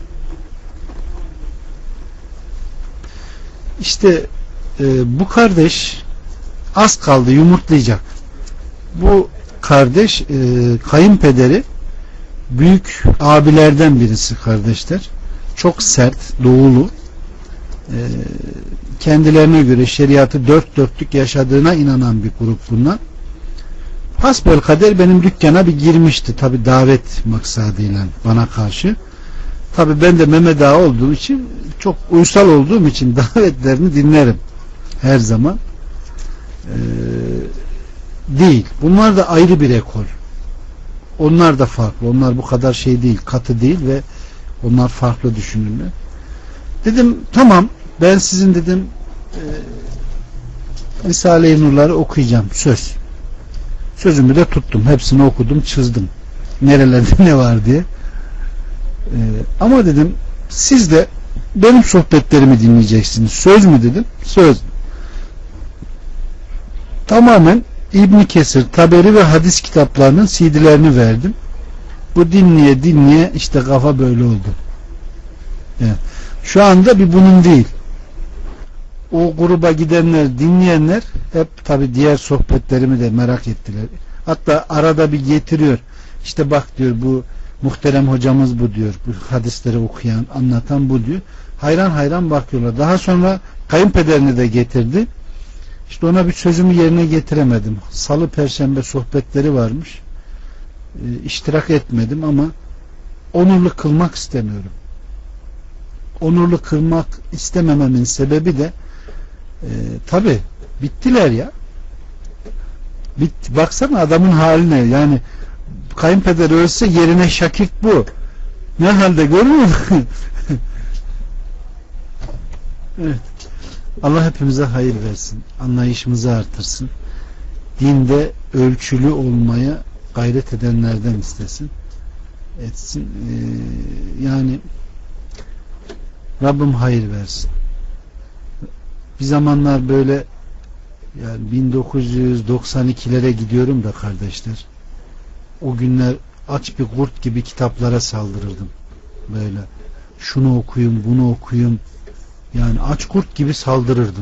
İşte bu kardeş az kaldı yumurtlayacak. Bu kardeş kayınpederi büyük abilerden birisi kardeşler. Çok sert, doğulu. Kendilerine göre şeriatı dört dörtlük yaşadığına inanan bir grup bunlar. Hasbelkader benim dükkana bir girmişti. Tabi davet maksadıyla bana karşı. Tabi ben de Mehmet Ağa olduğum için, çok uysal olduğum için davetlerini dinlerim. Her zaman. Değil. Bunlar da ayrı bir ekol. Onlar da farklı. Onlar bu kadar şey değil, katı değil ve onlar farklı düşünürler. Dedim tamam, ben sizin dedim Risale-i Nur'ları okuyacağım. Söz. Sözümü de tuttum. Hepsini okudum, çizdim. Nerelerde ne var diye. Ama dedim siz de benim sohbetlerimi dinleyeceksiniz. Söz mü dedim? Söz. Tamamen İbn Kesir, Taberi ve hadis kitaplarının CD'lerini verdim. Bu dinleye dinleye işte kafa böyle oldu. Yani şu anda bir bunun değil. O gruba gidenler, dinleyenler hep tabi diğer sohbetlerimi de merak ettiler. Hatta arada bir getiriyor. İşte bak diyor, bu muhterem hocamız bu diyor. Bu hadisleri okuyan, anlatan bu diyor. Hayran hayran bakıyorlar. Daha sonra kayınpederini de getirdi. İşte ona bir sözümü yerine getiremedim. Salı, Perşembe sohbetleri varmış. İştirak etmedim ama onurlu kılmak istemiyorum. Onurlu kılmak istemememin sebebi de tabi bittiler ya. Baksana adamın haline, yani kayınpeder ölse yerine Şakik bu. Ne halde görmüyor musun? Evet. Allah hepimize hayır versin. Anlayışımızı artırsın. Dinde ölçülü olmaya gayret edenlerden istesin. Etsin. Yani Rabbim hayır versin. Bir zamanlar böyle, yani 1992'lere gidiyorum da kardeşler. O günler aç bir kurt gibi kitaplara saldırırdım. Böyle şunu okuyun, bunu okuyun. Yani aç kurt gibi saldırırdım.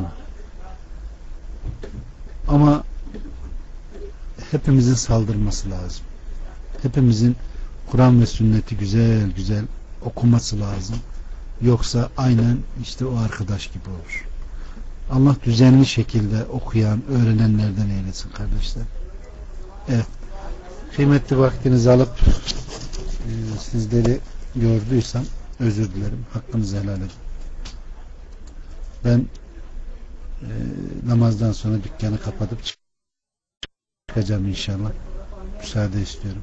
Ama hepimizin saldırması lazım. Hepimizin Kur'an ve sünneti güzel güzel okuması lazım. Yoksa aynen işte o arkadaş gibi olur. Allah düzenli şekilde okuyan, öğrenenlerden eylesin kardeşler. Evet. Kıymetli vaktinizi alıp sizleri gördüysem özür dilerim. Hakkınızı helal edin. Ben namazdan sonra dükkanı kapatıp çıkacağım inşallah. Müsaade istiyorum.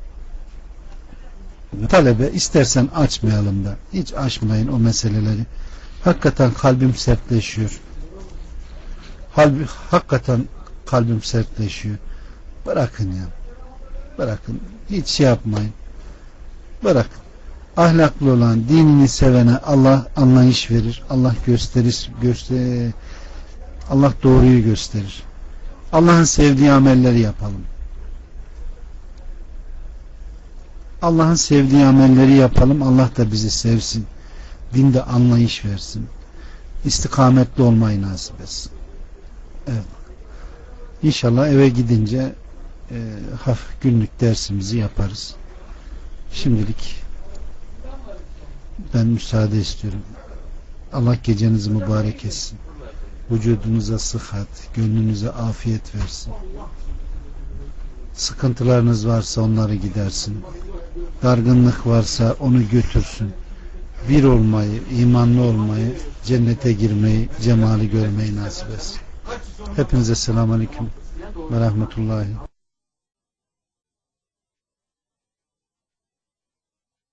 Talebe istersen açmayalım da. Hiç açmayın o meseleleri. Hakikaten kalbim sertleşiyor. Hakikaten kalbim sertleşiyor. Bırakın ya. Bırakın. Hiç şey yapmayın. Bırakın. Ahlaklı olan, dinini sevene Allah anlayış verir. Allah gösterir. Allah doğruyu gösterir. Allah'ın sevdiği amelleri yapalım. Allah'ın sevdiği amelleri yapalım. Allah da bizi sevsin. Dinde anlayış versin. İstikametli olmayı nasip etsin. Evet. İnşallah eve gidince hafif günlük dersimizi yaparız. Şimdilik ben müsaade istiyorum. Allah gecenizi mübarek etsin. Vücudunuza sıhhat, gönlünüze afiyet versin. Sıkıntılarınız varsa onları gidersin. dargınlık varsa onu götürsün. Bir olmayı, imanlı olmayı, cennete girmeyi, cemali görmeyi nasip etsin. Hepinize selamünaleyküm ve rahmetullahi